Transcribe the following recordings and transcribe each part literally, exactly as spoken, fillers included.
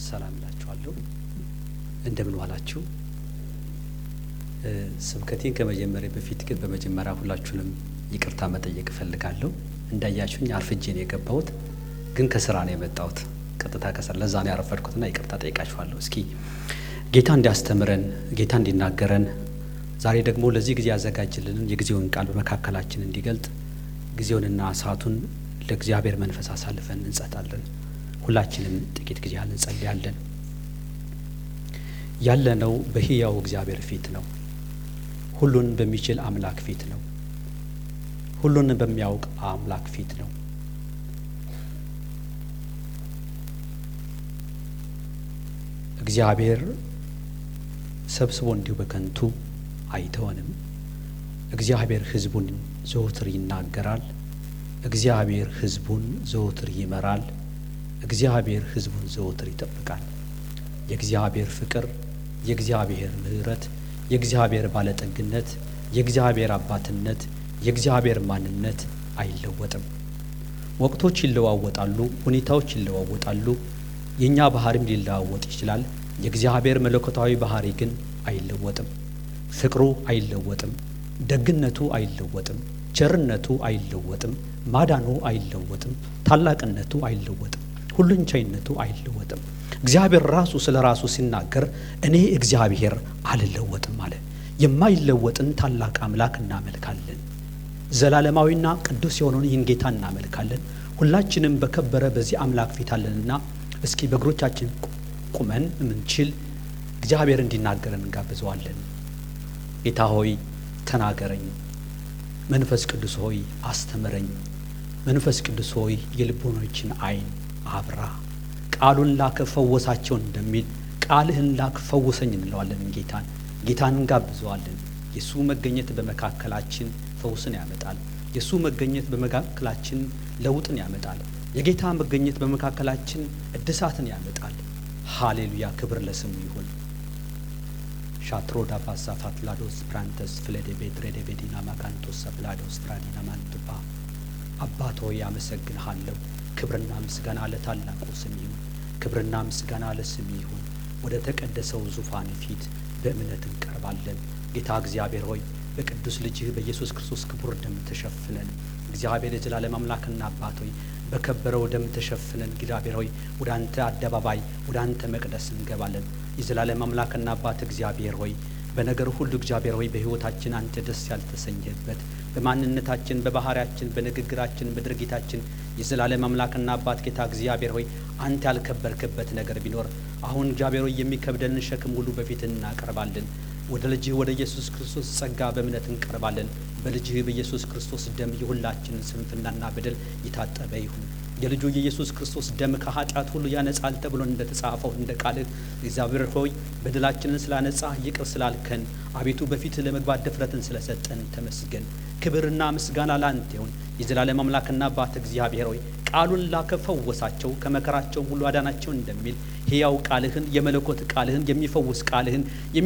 ሰላም ላችኋለሁ። እንደምን ዋላችሁ? ስብከቴን ከመጀመሪያ በፊት ግን በመጀመሪያ ሁላችሁንም ይቅርታ መጠየቅ እፈልጋለሁ። እንዳያችሁኝ አርፍጄ ነው የገባሁት፣ ግን ከስራ ነው የመጣሁት። ቀጥታ ከስራ ለዛ ነው ያረፈድኩትና ይቅርታ ጠይቃችኋለሁ። እስኪ ጌታ እንዲያስተምረን፣ ጌታ እንዲናገረን፣ ዛሬ ደግሞ ለዚህ ጊዜ ያዘጋጅልንን የጊዜውን ቃል በመካከላችን እንዲገልጥ ጊዜውንና ሰዓቱን ለእግዚአብሔር መንፈስ አሳልፈን እንሰጣለን። ሁላችንም ጥቂት ጊዜ ያህል እንጸልያለን። ያለነው በሕያው እግዚአብሔር ፊት ነው። ሁሉን በሚችል አምላክ ፊት ነው። ሁሉን በሚያውቅ አምላክ ፊት ነው። እግዚአብሔር ሰብስቦ እንዲሁ በከንቱ አይተወንም። እግዚአብሔር ሕዝቡን ዘወትር ይናገራል። እግዚአብሔር ሕዝቡን ዘወትር ይመራል። እግዚአብሔር ሕዝቡን ዘወትር ይጠብቃል። የእግዚአብሔር ፍቅር፣ የእግዚአብሔር ምሕረት፣ የእግዚአብሔር ባለጠግነት፣ የእግዚአብሔር አባትነት፣ የእግዚአብሔር ማንነት አይለወጥም። ወቅቶች ይለዋወጣሉ፣ ሁኔታዎች ይለዋወጣሉ፣ የኛ ባህሪም ሊለዋወጥ ይችላል። የእግዚአብሔር መለኮታዊ ባህሪ ግን አይለወጥም። ፍቅሩ አይለወጥም፣ ደግነቱ አይለወጥም፣ ቸርነቱ አይለወጥም፣ ማዳኑ አይለወጥም፣ ታላቅነቱ አይለወጥም፣ ሁሉን ቻይነቱ አይለወጥም። እግዚአብሔር ራሱ ስለ ራሱ ሲናገር እኔ እግዚአብሔር አልለወጥም አለ። የማይለወጥን ታላቅ አምላክ እናመልካለን። ዘላለማዊና ቅዱስ የሆነውን ይህን ጌታ እናመልካለን። ሁላችንም በከበረ በዚህ አምላክ ፊት አለንና እስኪ በእግሮቻችን ቁመን የምንችል እግዚአብሔር እንዲናገረን እንጋብዘዋለን። ጌታ ሆይ ተናገረኝ፣ መንፈስ ቅዱስ ሆይ አስተምረኝ፣ መንፈስ ቅዱስ ሆይ የልቦናችን አይን አብራ፣ ቃሉን ላከ ፈወሳቸው እንደሚል ቃልህን ላክ ፈውሰኝ እንለዋለን። ጌታን ጌታን እንጋብዘዋለን። የሱ መገኘት በመካከላችን ፈውስን ያመጣል። የሱ መገኘት በመካከላችን ለውጥን ያመጣል። የጌታ መገኘት በመካከላችን እድሳትን ያመጣል። ሃሌሉያ! ክብር ለስሙ ይሁን። ሻትሮዳ ባሳፋት ላዶስ ፕራንተስ ፍለደ ቤትሬደ ቤዲና ማካንቶስ ሰብላዶስ ፕራኒና ማንጥባ አባት ሆይ አመሰግንሃለሁ። ክብርና ምስጋና ለታላቁ ስም ይሁን። ክብርና ምስጋና ለስም ይሁን። ወደ ተቀደሰው ዙፋን ፊት በእምነት እንቀርባለን። ጌታ እግዚአብሔር ሆይ በቅዱስ ልጅህ በኢየሱስ ክርስቶስ ክቡር ደም ተሸፍነን፣ እግዚአብሔር የዘላለም አምላክና አባት ሆይ በከበረው ደም ተሸፍነን፣ እግዚአብሔር ሆይ ወደ አንተ አደባባይ ወደ አንተ መቅደስ እንገባለን። የዘላለም አምላክና አባት እግዚአብሔር ሆይ በነገር ሁሉ እግዚአብሔር ሆይ በሕይወታችን አንተ ደስ ያልተሰኘህበት በማንነታችን፣ በባህሪያችን፣ በንግግራችን፣ በድርጊታችን የዘላለም አምላክና አባት ጌታ እግዚአብሔር ሆይ አንተ ያልከበርክበት ነገር ቢኖር አሁን እግዚአብሔር ሆይ የሚከብደንን ሸክም ሁሉ በፊት እናቀርባለን። ወደ ልጅህ ወደ ኢየሱስ ክርስቶስ ጸጋ በእምነት እንቀርባለን። በልጅህ በኢየሱስ ክርስቶስ ደም የሁላችንን ስንፍናና በደል የታጠበ ይሁን። የልጁ የኢየሱስ ክርስቶስ ደም ከኃጢአት ሁሉ ያነጻል ተብሎ እንደተጻፈው እንደ ቃልህ እግዚአብሔር ሆይ በደላችንን ስላነጻ ይቅር ስላልከን አቤቱ በፊት ለመግባት ድፍረትን ስለሰጠን ተመስገን። ክብርና ምስጋና ላንተ ይሁን። የዘላለም አምላክና አባት እግዚአብሔር ሆይ ቃሉን ላከ ፈወሳቸው፣ ከመከራቸው ሁሉ አዳናቸው እንደሚል ሕያው ቃልህን የመለኮት ቃልህን የሚፈውስ ቃልህን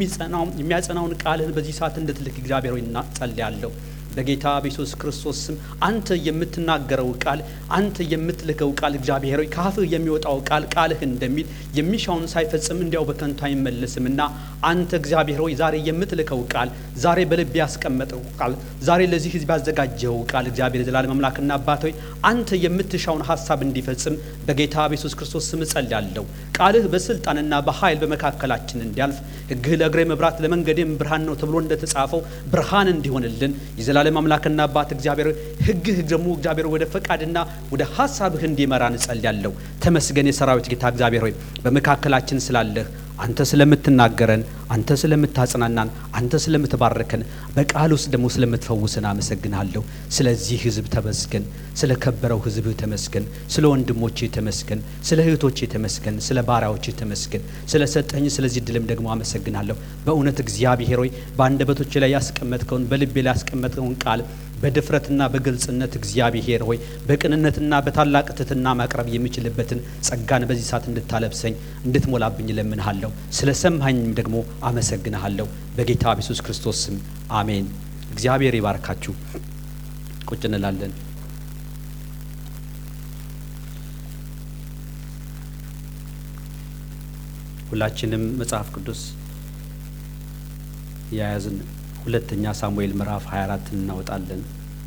የሚያጸናውን ቃልህን በዚህ ሰዓት እንድትልክ እግዚአብሔር ሆይ እናጸልያለሁ። በጌታ በኢየሱስ ክርስቶስ ስም አንተ የምትናገረው ቃል አንተ የምትልከው ቃል እግዚአብሔር ሆይ ከአፍህ የሚወጣው ቃል ቃልህ እንደሚል የሚሻውን ሳይፈጽም እንዲያው በከንቱ አይመለስምና አንተ እግዚአብሔር ሆይ ዛሬ የምትልከው ቃል ዛሬ በልብ ያስቀመጠው ቃል ዛሬ ለዚህ ሕዝብ ያዘጋጀው ቃል እግዚአብሔር የዘላለም አምላክና አባት ሆይ አንተ የምትሻውን ሐሳብ እንዲፈጽም በጌታ በኢየሱስ ክርስቶስ ስም ጸልያለሁ። ቃልህ በስልጣንና በኃይል በመካከላችን እንዲያልፍ ሕግህ ለእግሬ መብራት ለመንገዴም ብርሃን ነው ተብሎ እንደተጻፈው ብርሃን እንዲሆንልን የዘላለም አምላክና አባት እግዚአብሔር ሕግህ ደግሞ እግዚአብሔር ወደ ፈቃድና ወደ ሐሳብህ እንዲመራን ጸልያለሁ። ተመስገን የሰራዊት ጌታ እግዚአብሔር ሆይ በመካከላችን ስላለህ አንተ ስለምትናገረን፣ አንተ ስለምታጽናናን፣ አንተ ስለምትባርከን፣ በቃል ውስጥ ደግሞ ስለምትፈውስን አመሰግናለሁ። ስለዚህ ሕዝብ ተመስገን። ስለ ከበረው ሕዝብ ተመስገን። ስለ ወንድሞቼ ተመስገን። ስለ እህቶቼ ተመስገን። ስለ ባሪያዎቼ ተመስገን። ስለ ሰጠኝ ስለዚህ ድልም ደግሞ አመሰግናለሁ። በእውነት እግዚአብሔር ሆይ በአንደበቶቼ ላይ ያስቀመጥከውን በልቤ ላይ ያስቀመጥከውን ቃል በድፍረትና በግልጽነት እግዚአብሔር ሆይ በቅንነትና በታላቅ ትሕትና ማቅረብ የሚችልበትን ጸጋን በዚህ ሰዓት እንድታለብሰኝ እንድትሞላብኝ ለምንሃለሁ። ስለ ሰማኸኝም ደግሞ አመሰግንሃለሁ። በጌታ በኢየሱስ ክርስቶስ ስም አሜን። እግዚአብሔር ይባርካችሁ። ቁጭ እንላለን። ሁላችንም መጽሐፍ ቅዱስ የያዝን ሁለተኛ ሳሙኤል ምዕራፍ ሃያ አራት እናወጣለን።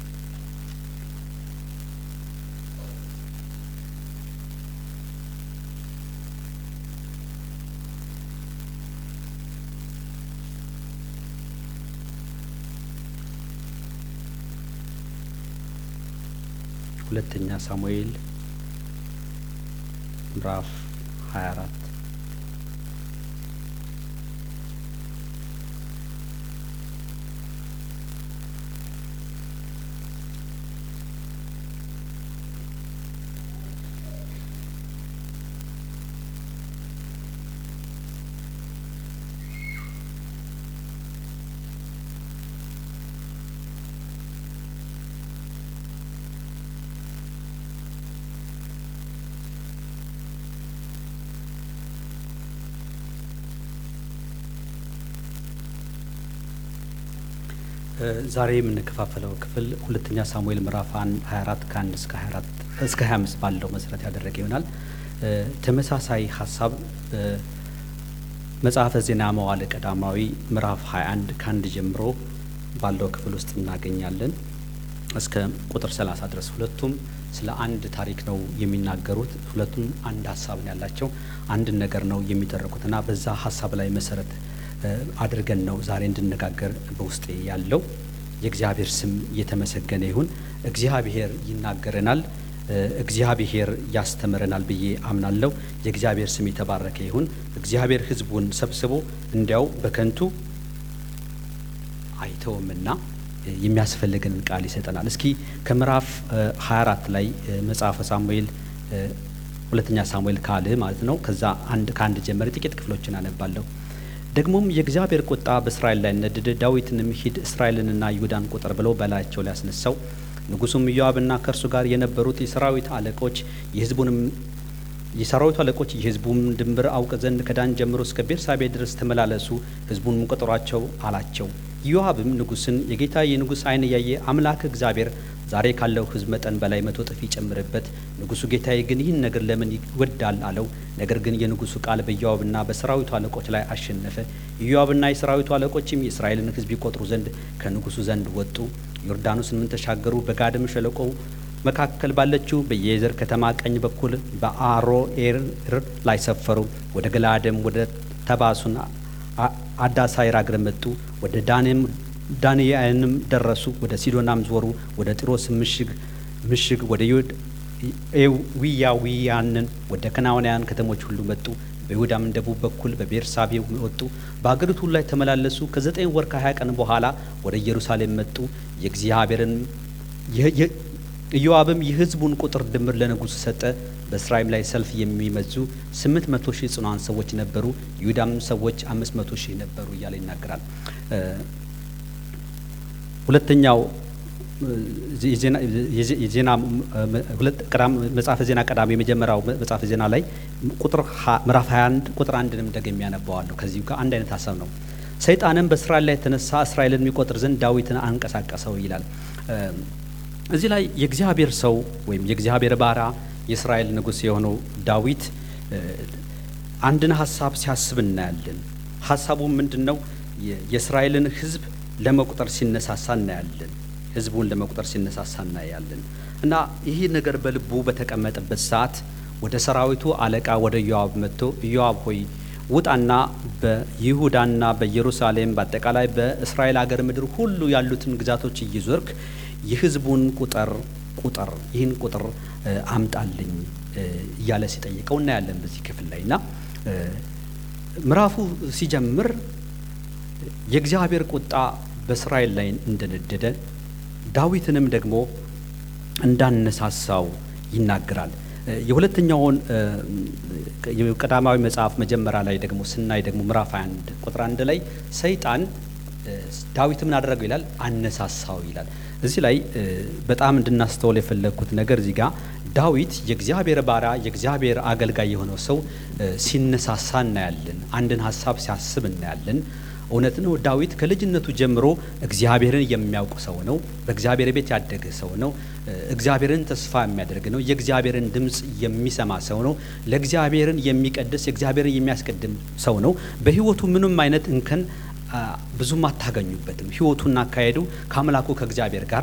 ሁለተኛ ሳሙኤል ምዕራፍ ሃያ አራት ዛሬ የምንከፋፈለው ክፍል ሁለተኛ ሳሙኤል ምዕራፍ ሃያ አራት ከአንድ እስከ ሃያ አራት እስከ ሃያ አምስት ባለው መሰረት ያደረገ ይሆናል። ተመሳሳይ ሀሳብ መጽሐፈ ዜና መዋዕል ቀዳማዊ ምዕራፍ ሃያ አንድ ከአንድ ጀምሮ ባለው ክፍል ውስጥ እናገኛለን እስከ ቁጥር ሰላሳ ድረስ። ሁለቱም ስለ አንድ ታሪክ ነው የሚናገሩት። ሁለቱም አንድ ሀሳብ ነው ያላቸው፣ አንድ ነገር ነው የሚተረኩትና በዛ ሀሳብ ላይ መሰረት አድርገን ነው ዛሬ እንድነጋገር በውስጤ ያለው። የእግዚአብሔር ስም የተመሰገነ ይሁን። እግዚአብሔር ይናገረናል፣ እግዚአብሔር ያስተምረናል ብዬ አምናለሁ። የእግዚአብሔር ስም የተባረከ ይሁን። እግዚአብሔር ሕዝቡን ሰብስቦ እንዲያው በከንቱ አይተውምና የሚያስፈልገንን ቃል ይሰጠናል። እስኪ ከምዕራፍ ሃያ አራት ላይ መጽሐፈ ሳሙኤል ሁለተኛ ሳሙኤል ካል ማለት ነው ከዛ አንድ ከአንድ ጀመረ ጥቂት ክፍሎችን አነባለሁ። ደግሞም የእግዚአብሔር ቁጣ በእስራኤል ላይ ነደደ። ዳዊትንም ሂድ እስራኤልንና ይሁዳን ቁጠር ብለው በላያቸው ላይ ያስነሳው። ንጉሡም ኢዮአብና ከእርሱ ጋር የነበሩት የሰራዊት አለቆች የሕዝቡንም የሰራዊቱ አለቆች የሕዝቡን ድንበር አውቅ ዘንድ ከዳን ጀምሮ እስከ ቤርሳቤ ድረስ ተመላለሱ፣ ሕዝቡን ቁጠሯቸው አላቸው። ኢዮአብም ንጉሥን የጌታ የንጉሥ ዓይን ያየ አምላክ እግዚአብሔር ዛሬ ካለው ሕዝብ መጠን በላይ መቶ እጥፍ ይጨምርበት። ንጉሡ ጌታዬ ግን ይህን ነገር ለምን ይወዳል አለው። ነገር ግን የንጉሡ ቃል በኢዮአብና በሰራዊቱ አለቆች ላይ አሸነፈ። ኢዮአብና የሰራዊቱ አለቆችም የእስራኤልን ሕዝብ ይቆጥሩ ዘንድ ከንጉሡ ዘንድ ወጡ። ዮርዳኖስንም ተሻገሩ። በጋድም ሸለቆ መካከል ባለችው በየዘር ከተማ ቀኝ በኩል በአሮኤር ላይ ሰፈሩ። ወደ ገላደም ወደ ተባሱን አዳሳይር አገር መጡ። ወደ ዳንም ዳንያንም ደረሱ። ወደ ሲዶናም ዞሩ። ወደ ጢሮስ ምሽግ ምሽግ ወደ ኤዊያውያንን ወደ ከናውናውያን ከተሞች ሁሉ መጡ። በይሁዳም ደቡብ በኩል በቤርሳቤ ወጡ። በአገሪቱ ላይ ተመላለሱ። ከዘጠኝ ወር ከሀያ ቀን በኋላ ወደ ኢየሩሳሌም መጡ። የእግዚአብሔርን ኢዮአብም የሕዝቡን ቁጥር ድምር ለንጉሡ ሰጠ። በእስራኤል ላይ ሰልፍ የሚመዙ ስምንት መቶ ሺህ ጽኑዓን ሰዎች ነበሩ። ይሁዳም ሰዎች አምስት መቶ ሺህ ነበሩ እያለ ይናገራል። ሁለተኛው የዜና መጽሐፈ ዜና ቀዳሚ የመጀመሪያው መጽሐፈ ዜና ላይ ቁጥር ምዕራፍ ሃያ አንድ ቁጥር አንድንም ደግሜ ያነባዋለሁ። ከዚሁ ጋር አንድ አይነት ሀሳብ ነው። ሰይጣንም በእስራኤል ላይ የተነሳ እስራኤልን የሚቆጥር ዘንድ ዳዊትን አንቀሳቀሰው ይላል። እዚህ ላይ የእግዚአብሔር ሰው ወይም የእግዚአብሔር ባሪያ የእስራኤል ንጉሥ የሆነው ዳዊት አንድን ሀሳብ ሲያስብ እናያለን። ሀሳቡ ምንድን ነው? የእስራኤልን ሕዝብ ለመቁጠር ሲነሳሳ እናያለን። ሕዝቡን ለመቁጠር ሲነሳሳ እናያለን። እና ይህ ነገር በልቡ በተቀመጠበት ሰዓት ወደ ሰራዊቱ አለቃ ወደ ኢዮአብ መጥቶ ኢዮአብ ሆይ ውጣና በይሁዳና በኢየሩሳሌም በአጠቃላይ በእስራኤል ሀገር ምድር ሁሉ ያሉትን ግዛቶች እየዞርክ የሕዝቡን ቁጥር ቁጥር ይህን ቁጥር አምጣልኝ እያለ ሲጠይቀው እናያለን በዚህ ክፍል ላይ። እና ምዕራፉ ሲጀምር የእግዚአብሔር ቁጣ በእስራኤል ላይ እንደነደደ ዳዊትንም ደግሞ እንዳነሳሳው ይናገራል። የሁለተኛውን የቀዳማዊ መጽሐፍ መጀመሪያ ላይ ደግሞ ስናይ ደግሞ ምዕራፍ አንድ ቁጥር አንድ ላይ ሰይጣን ዳዊት ምን አደረገው ይላል? አነሳሳው ይላል። እዚህ ላይ በጣም እንድናስተውል የፈለግኩት ነገር እዚህ ጋር ዳዊት የእግዚአብሔር ባሪያ የእግዚአብሔር አገልጋይ የሆነው ሰው ሲነሳሳ እናያለን። አንድን ሀሳብ ሲያስብ እናያለን። እውነት ነው ዳዊት ከልጅነቱ ጀምሮ እግዚአብሔርን የሚያውቅ ሰው ነው። በእግዚአብሔር ቤት ያደገ ሰው ነው። እግዚአብሔርን ተስፋ የሚያደርግ ነው። የእግዚአብሔርን ድምጽ የሚሰማ ሰው ነው። ለእግዚአብሔርን የሚቀድስ እግዚአብሔርን የሚያስቀድም ሰው ነው። በህይወቱ ምንም አይነት እንከን ብዙም አታገኙበትም። ህይወቱና አካሄዱ ከአምላኩ ከእግዚአብሔር ጋር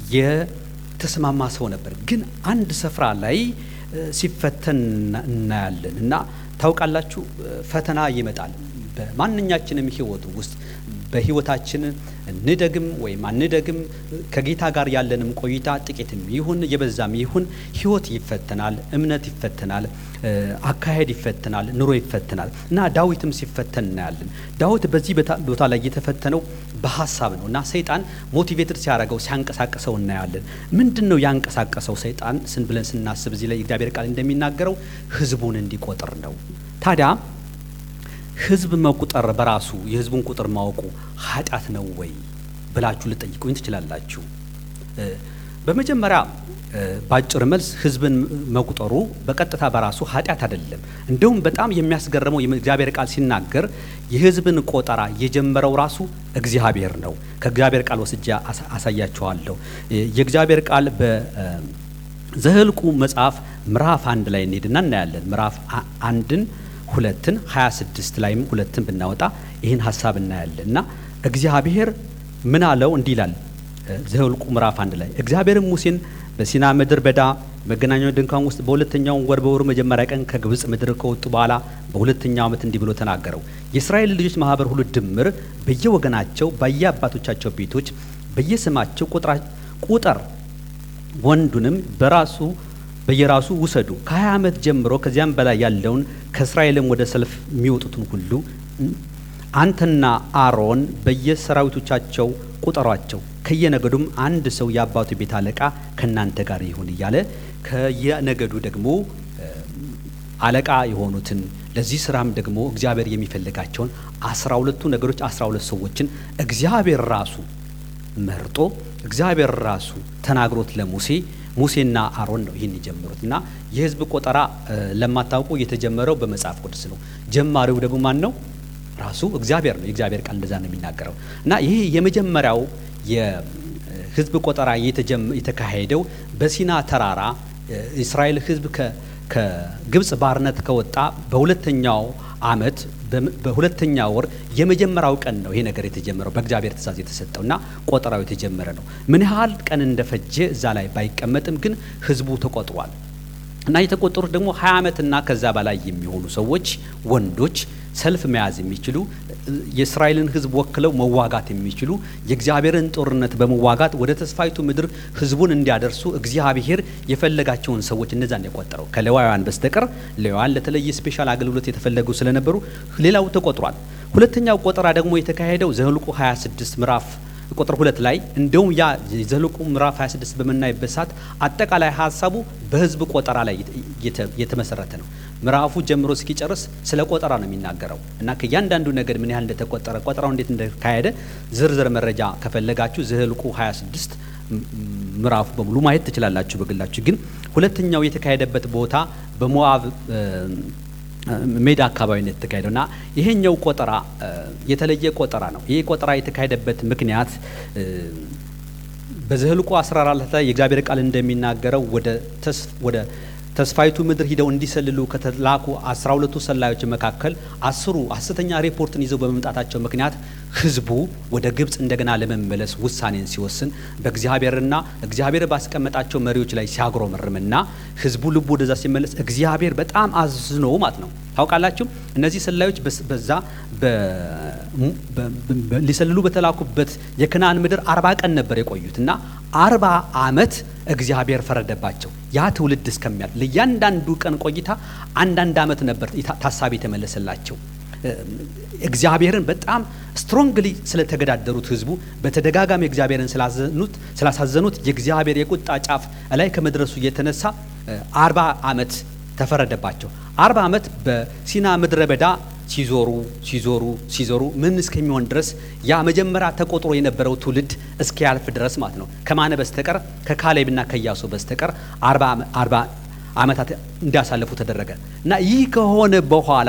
የተስማማ ሰው ነበር። ግን አንድ ስፍራ ላይ ሲፈተን እናያለን እና ታውቃላችሁ ፈተና ይመጣል በማንኛችንም ህይወት ውስጥ በህይወታችን እንደግም ወይ ማንደግም ከጌታ ጋር ያለንም ቆይታ ጥቂትም ይሁን የበዛም ይሁን ህይወት ይፈተናል፣ እምነት ይፈተናል፣ አካሄድ ይፈተናል፣ ኑሮ ይፈተናል እና ዳዊትም ሲፈተን እናያለን። ዳዊት በዚህ ቦታ ላይ የተፈተነው በሐሳብ ነው እና ሰይጣን ሞቲቬትድ ሲያደርገው ሲያንቀሳቀሰው እናያለን። ምንድነው ያንቀሳቀሰው ሰይጣን ስን ብለን ስናስብ እዚህ ላይ እግዚአብሔር ቃል እንደሚናገረው ህዝቡን እንዲቆጥር ነው። ታዲያ ህዝብ መቁጠር በራሱ የህዝቡን ቁጥር ማወቁ ኃጢአት ነው ወይ ብላችሁ ልጠይቁኝ ትችላላችሁ። በመጀመሪያ ባጭር መልስ ህዝብን መቁጠሩ በቀጥታ በራሱ ኃጢአት አይደለም። እንደውም በጣም የሚያስገርመው የእግዚአብሔር ቃል ሲናገር የህዝብን ቆጠራ የጀመረው ራሱ እግዚአብሔር ነው። ከእግዚአብሔር ቃል ወስጄ አሳያችኋለሁ። የእግዚአብሔር ቃል በዘኍልቍ መጽሐፍ ምዕራፍ አንድ ላይ እንሄድና እናያለን። ምዕራፍ አንድን ሁለትን ሃያ ስድስት ላይም ሁለትን ብናወጣ ይህን ሐሳብ እናያለን እና እግዚአብሔር ምን አለው እንዲህ ይላል። ዘኍልቍ ምዕራፍ አንድ ላይ እግዚአብሔርም ሙሴን በሲና ምድር በዳ መገናኛው ድንኳን ውስጥ በሁለተኛው ወር በወሩ መጀመሪያ ቀን ከግብጽ ምድር ከወጡ በኋላ በሁለተኛው ዓመት እንዲህ ብሎ ተናገረው። የእስራኤል ልጆች ማህበር ሁሉ ድምር በየወገናቸው በየአባቶቻቸው ቤቶች በየስማቸው ቁጥር ወንዱንም በራሱ በየራሱ ውሰዱ። ከሀያ ዓመት ጀምሮ ከዚያም በላይ ያለውን ከእስራኤልም ወደ ሰልፍ የሚወጡትን ሁሉ አንተና አሮን በየሰራዊቶቻቸው ቁጠሯቸው። ከየነገዱም አንድ ሰው የአባቱ ቤት አለቃ ከናንተ ጋር ይሁን እያለ ከየነገዱ ደግሞ አለቃ የሆኑትን ለዚህ ስራም ደግሞ እግዚአብሔር የሚፈልጋቸውን አስራ ሁለቱ ነገዶች አስራ ሁለት ሰዎችን እግዚአብሔር ራሱ መርጦ እግዚአብሔር ራሱ ተናግሮት ለሙሴ ሙሴና አሮን ነው ይህን የጀመሩትና የህዝብ ቆጠራ ለማታውቁ የተጀመረው በመጽሐፍ ቅዱስ ነው። ጀማሪው ደግሞ ማን ነው? ራሱ እግዚአብሔር ነው። የእግዚአብሔር ቃል እንደዛ ነው የሚናገረው እና ይሄ የመጀመሪያው የህዝብ ቆጠራ የተካሄደው በሲና ተራራ እስራኤል ህዝብ ከግብጽ ባርነት ከወጣ በሁለተኛው ዓመት በሁለተኛ ወር የመጀመሪያው ቀን ነው ይሄ ነገር የተጀመረው በእግዚአብሔር ትእዛዝ የተሰጠውና ቆጠራው የተጀመረ ነው። ምን ያህል ቀን እንደፈጀ እዛ ላይ ባይቀመጥም ግን ህዝቡ ተቆጥሯል እና የተቆጠሩት ደግሞ ሀያ ዓመትና ከዛ በላይ የሚሆኑ ሰዎች ወንዶች ሰልፍ መያዝ የሚችሉ የእስራኤልን ህዝብ ወክለው መዋጋት የሚችሉ የእግዚአብሔርን ጦርነት በመዋጋት ወደ ተስፋይቱ ምድር ህዝቡን እንዲያደርሱ እግዚአብሔር የፈለጋቸውን ሰዎች እነዛን የቆጠረው ከሌዋውያን በስተቀር ሌዋውያን ለተለየ ስፔሻል አገልግሎት የተፈለጉ ስለነበሩ ሌላው ተቆጥሯል። ሁለተኛው ቆጠራ ደግሞ የተካሄደው ዘኍልቍ ሃያ ስድስት ምዕራፍ ቁጥር ሁለት ላይ እንደውም ያ ዘኍልቍ ምዕራፍ ሃያ ስድስት በመናይበት ሰዓት አጠቃላይ ሐሳቡ በህዝብ ቆጠራ ላይ የተመሰረተ ነው። ምዕራፉ ጀምሮ እስኪጨርስ ስለ ቆጠራ ነው የሚናገረው እና ከእያንዳንዱ ነገድ ምን ያህል እንደተቆጠረ ቆጠራው እንዴት እንደተካሄደ ዝርዝር መረጃ ከፈለጋችሁ ዘኍልቍ ሃያ ስድስት ምዕራፉ በሙሉ ማየት ትችላላችሁ በግላችሁ። ግን ሁለተኛው የተካሄደበት ቦታ በሞዓብ ሜዳ አካባቢ ነው የተካሄደውና ይሄኛው ቆጠራ የተለየ ቆጠራ ነው። ይሄ ቆጠራ የተካሄደበት ምክንያት በዘኍልቍ አስራ አራት ላይ የእግዚአብሔር ቃል እንደሚናገረው ወደ ወደ ተስፋይቱ ምድር ሂደው እንዲሰልሉ ከተላኩ አስራ ሁለቱ ሰላዮች መካከል አስሩ ሐሰተኛ ሪፖርትን ይዘው በመምጣታቸው ምክንያት ህዝቡ ወደ ግብጽ እንደገና ለመመለስ ውሳኔን ሲወስን በእግዚአብሔርና እግዚአብሔር ባስቀመጣቸው መሪዎች ላይ ሲያግሮመርምና ህዝቡ ልቡ ወደዛ ሲመለስ እግዚአብሔር በጣም አዝኖ ማለት ነው። ታውቃላችሁ እነዚህ ሰላዮች በዛ ሊሰልሉ በተላኩበት የከነዓን ምድር አርባ ቀን ነበር የቆዩትና አርባ ዓመት እግዚአብሔር ፈረደባቸው። ያ ትውልድ እስከሚያልፍ ለእያንዳንዱ ቀን ቆይታ አንዳንድ ዓመት ነበር ታሳቢ የተመለሰላቸው። እግዚአብሔርን በጣም ስትሮንግሊ ስለተገዳደሩት ህዝቡ በተደጋጋሚ እግዚአብሔርን ስላዘኑት ስላሳዘኑት የእግዚአብሔር የቁጣ ጫፍ ላይ ከመድረሱ የተነሳ አርባ ዓመት ተፈረደባቸው። አርባ ዓመት በሲና ምድረ በዳ ሲዞሩ ሲዞሩ ሲዞሩ ምን እስከሚሆን ድረስ ያ መጀመሪያ ተቆጥሮ የነበረው ትውልድ እስኪያልፍ ድረስ ማለት ነው ከማነ በስተቀር ከካሌብና ከኢያሱ በስተቀር አርባ ዓመታት እንዲያሳልፉ ተደረገ እና ይህ ከሆነ በኋላ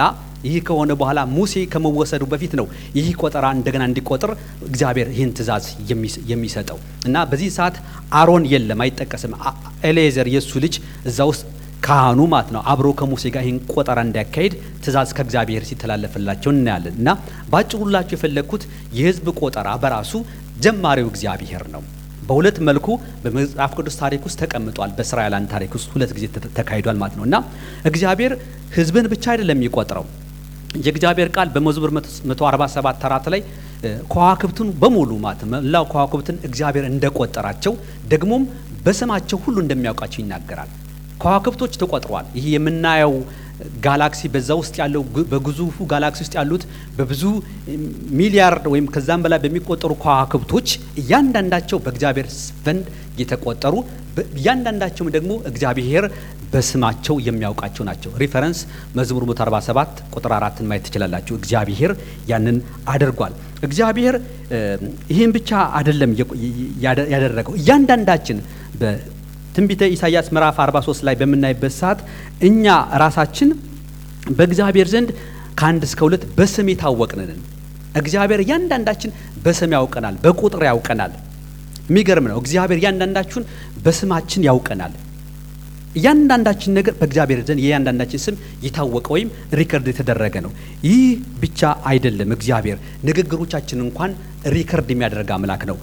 ይህ ከሆነ በኋላ ሙሴ ከመወሰዱ በፊት ነው ይህ ቆጠራ እንደገና እንዲቆጥር እግዚአብሔር ይህን ትእዛዝ የሚሰጠው እና በዚህ ሰዓት አሮን የለም አይጠቀስም። ኤሌዘር የሱ ልጅ እዛ ውስጥ ካህኑ ማለት ነው አብሮ ከሙሴ ጋር ይህን ቆጠራ እንዲያካሄድ ትእዛዝ ከእግዚአብሔር ሲተላለፍላቸው እናያለን። እና ባጭሩላችሁ የፈለግኩት የህዝብ ቆጠራ በራሱ ጀማሪው እግዚአብሔር ነው። በሁለት መልኩ በመጽሐፍ ቅዱስ ታሪክ ውስጥ ተቀምጧል። በእስራኤላውያን ታሪክ ውስጥ ሁለት ጊዜ ተካሂዷል ማለት ነው። እና እግዚአብሔር ህዝብን ብቻ አይደለም የሚቆጥረው። የእግዚአብሔር ቃል በመዝሙር መቶ አርባ ሰባት አራት ላይ ከዋክብቱን በሙሉ ማለት ነው ላው ከዋክብቱን እግዚአብሔር እንደቆጠራቸው ደግሞም በስማቸው ሁሉ እንደሚያውቃቸው ይናገራል። ከዋክብቶች ተቆጥሯል። ይሄ የምናየው ጋላክሲ በዛ ውስጥ ያለው በግዙፉ ጋላክሲ ውስጥ ያሉት በብዙ ሚሊያርድ ወይም ከዛም በላይ በሚቆጠሩ ከዋክብቶች እያንዳንዳቸው በእግዚአብሔር ዘንድ የተቆጠሩ እያንዳንዳቸው ደግሞ እግዚአብሔር በስማቸው የሚያውቃቸው ናቸው። ሪፈረንስ መዝሙር መቶ አርባ ሰባት ቁጥር አራትን ማየት ትችላላችሁ። እግዚአብሔር ያንን አድርጓል። እግዚአብሔር ይሄን ብቻ አይደለም ያደረገው። እያንዳንዳችን በትንቢተ ኢሳይያስ ምዕራፍ አርባ ሶስት ላይ በመናይበት ሰዓት እኛ ራሳችን በእግዚአብሔር ዘንድ ከአንድ እስከ ሁለት በስም የታወቅን ነን። እግዚአብሔር እያንዳንዳችን በስም ያውቀናል፣ በቁጥር ያውቀናል። የሚገርም ነው። እግዚአብሔር እያንዳንዳችሁን በስማችን ያውቀናል። እያንዳንዳችን ነገር በእግዚአብሔር ዘንድ የእያንዳንዳችን ስም የታወቀ ወይም ሪከርድ የተደረገ ነው። ይህ ብቻ አይደለም። እግዚአብሔር ንግግሮቻችን እንኳን ሪከርድ የሚያደርግ አምላክ ነው።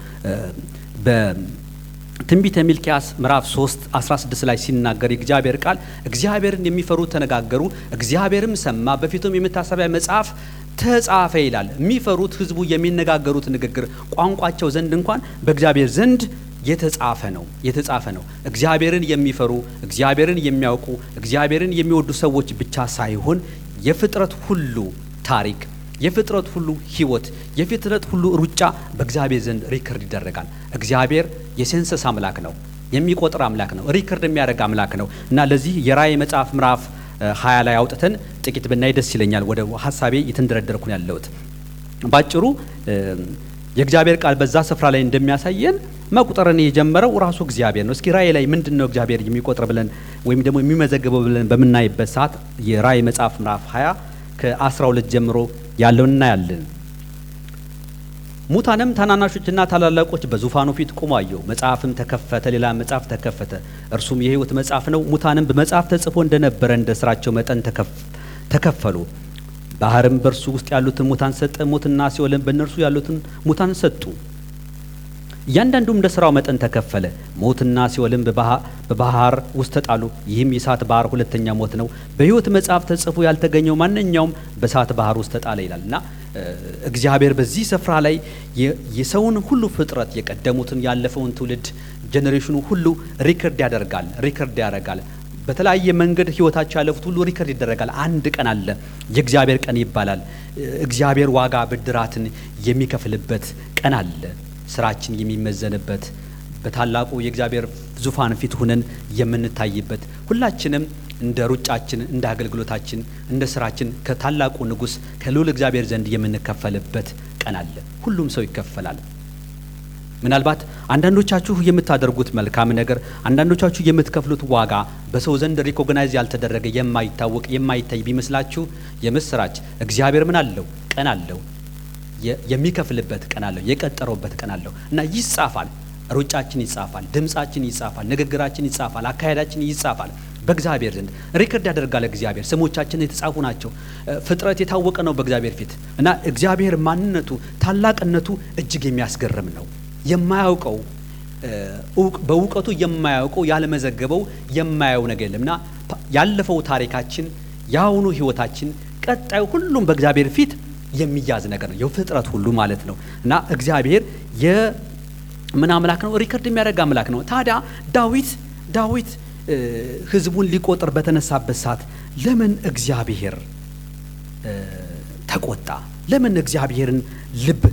በትንቢተ ሚልክያስ ምዕራፍ ሶስት አስራ ስድስት ላይ ሲናገር የእግዚአብሔር ቃል እግዚአብሔርን የሚፈሩ ተነጋገሩ፣ እግዚአብሔርም ሰማ፣ በፊቱም የመታሰቢያ መጽሐፍ ተጻፈ ይላል። የሚፈሩት ህዝቡ የሚነጋገሩት ንግግር ቋንቋቸው ዘንድ እንኳን በእግዚአብሔር ዘንድ የተጻፈ ነው የተጻፈ ነው። እግዚአብሔርን የሚፈሩ እግዚአብሔርን የሚያውቁ እግዚአብሔርን የሚወዱ ሰዎች ብቻ ሳይሆን የፍጥረት ሁሉ ታሪክ፣ የፍጥረት ሁሉ ህይወት፣ የፍጥረት ሁሉ ሩጫ በእግዚአብሔር ዘንድ ሪከርድ ይደረጋል። እግዚአብሔር የሴንሰስ አምላክ ነው፣ የሚቆጥር አምላክ ነው፣ ሪከርድ የሚያደርግ አምላክ ነው እና ለዚህ የራእይ መጽሐፍ ምዕራፍ ሀያ ላይ አውጥተን ጥቂት ብናይ ደስ ይለኛል። ወደ ሐሳቤ የተንደረደርኩ ነው ያለሁት። ባጭሩ የእግዚአብሔር ቃል በዛ ስፍራ ላይ እንደሚያሳየን መቁጠርን የጀመረው ራሱ እግዚአብሔር ነው። እስኪ ራእይ ላይ ምንድነው እግዚአብሔር የሚቆጥር ብለን ወይም ደግሞ የሚመዘግበው ብለን በመናይበት ሰዓት የራእይ መጽሐፍ ምዕራፍ ሀያ ከአስራ ሁለት ጀምሮ ያለውን እናያለን። ሙታንም ታናናሾችና ታላላቆች በዙፋኑ ፊት ቆመው አየሁ። መጽሐፍም ተከፈተ፣ ሌላ መጽሐፍ ተከፈተ፣ እርሱም የሕይወት መጽሐፍ ነው። ሙታንም በመጽሐፍ ተጽፎ እንደነበረ እንደ ስራቸው መጠን ተከፈሉ። ባህርም በእርሱ ውስጥ ያሉትን ሙታን ሰጠ፣ ሞትና ሲኦልም በእነርሱ ያሉትን ሙታን ሰጡ። እያንዳንዱም እንደ ስራው መጠን ተከፈለ። ሞትና ሲኦልም በባህር ውስጥ ተጣሉ። ይህም የእሳት ባህር ሁለተኛ ሞት ነው። በሕይወት መጽሐፍ ተጽፎ ያልተገኘው ማንኛውም በእሳት ባህር ውስጥ ተጣለ ይላል እና እግዚአብሔር በዚህ ስፍራ ላይ የሰውን ሁሉ ፍጥረት የቀደሙትን ያለፈውን ትውልድ ጄኔሬሽኑ ሁሉ ሪከርድ ያደርጋል ሪከርድ ያደርጋል። በተለያየ መንገድ ህይወታቸው ያለፉት ሁሉ ሪከርድ ይደረጋል። አንድ ቀን አለ፣ የእግዚአብሔር ቀን ይባላል። እግዚአብሔር ዋጋ ብድራትን የሚከፍልበት ቀን አለ፣ ስራችን የሚመዘንበት፣ በታላቁ የእግዚአብሔር ዙፋን ፊት ሆነን የምንታይበት፣ ሁላችንም እንደ ሩጫችን እንደ አገልግሎታችን እንደ ስራችን ከታላቁ ንጉስ ከልዑል እግዚአብሔር ዘንድ የምንከፈልበት ቀን አለ። ሁሉም ሰው ይከፈላል። ምናልባት አንዳንዶቻችሁ የምታደርጉት መልካም ነገር፣ አንዳንዶቻችሁ የምትከፍሉት ዋጋ በሰው ዘንድ ሪኮግናይዝ ያልተደረገ የማይታወቅ የማይታይ ቢመስላችሁ የምስራች፣ እግዚአብሔር ምን አለው? ቀን አለው፣ የሚከፍልበት ቀን አለው፣ የቀጠረውበት ቀን አለው እና ይጻፋል። ሩጫችን ይጻፋል፣ ድምጻችን ይጻፋል፣ ንግግራችን ይጻፋል፣ አካሄዳችን ይጻፋል። በእግዚአብሔር ዘንድ ሪከርድ ያደርጋል። እግዚአብሔር ስሞቻችን የተጻፉ ናቸው። ፍጥረት የታወቀ ነው በእግዚአብሔር ፊት እና እግዚአብሔር ማንነቱ ታላቅነቱ እጅግ የሚያስገርም ነው። የማያውቀው በእውቀቱ የማያውቀው ያለመዘገበው የማያው ነገር የለምና ያለፈው ታሪካችን ያሁኑ ህይወታችን ቀጣዩ ሁሉም በእግዚአብሔር ፊት የሚያዝ ነገር ነው። የፍጥረት ሁሉ ማለት ነው እና እግዚአብሔር የምን አምላክ ነው? ሪከርድ የሚያደርግ አምላክ ነው። ታዲያ ዳዊት ዳዊት ህዝቡን ሊቆጥር በተነሳበት ሰዓት ለምን እግዚአብሔር ተቆጣ? ለምን እግዚአብሔርን ልብ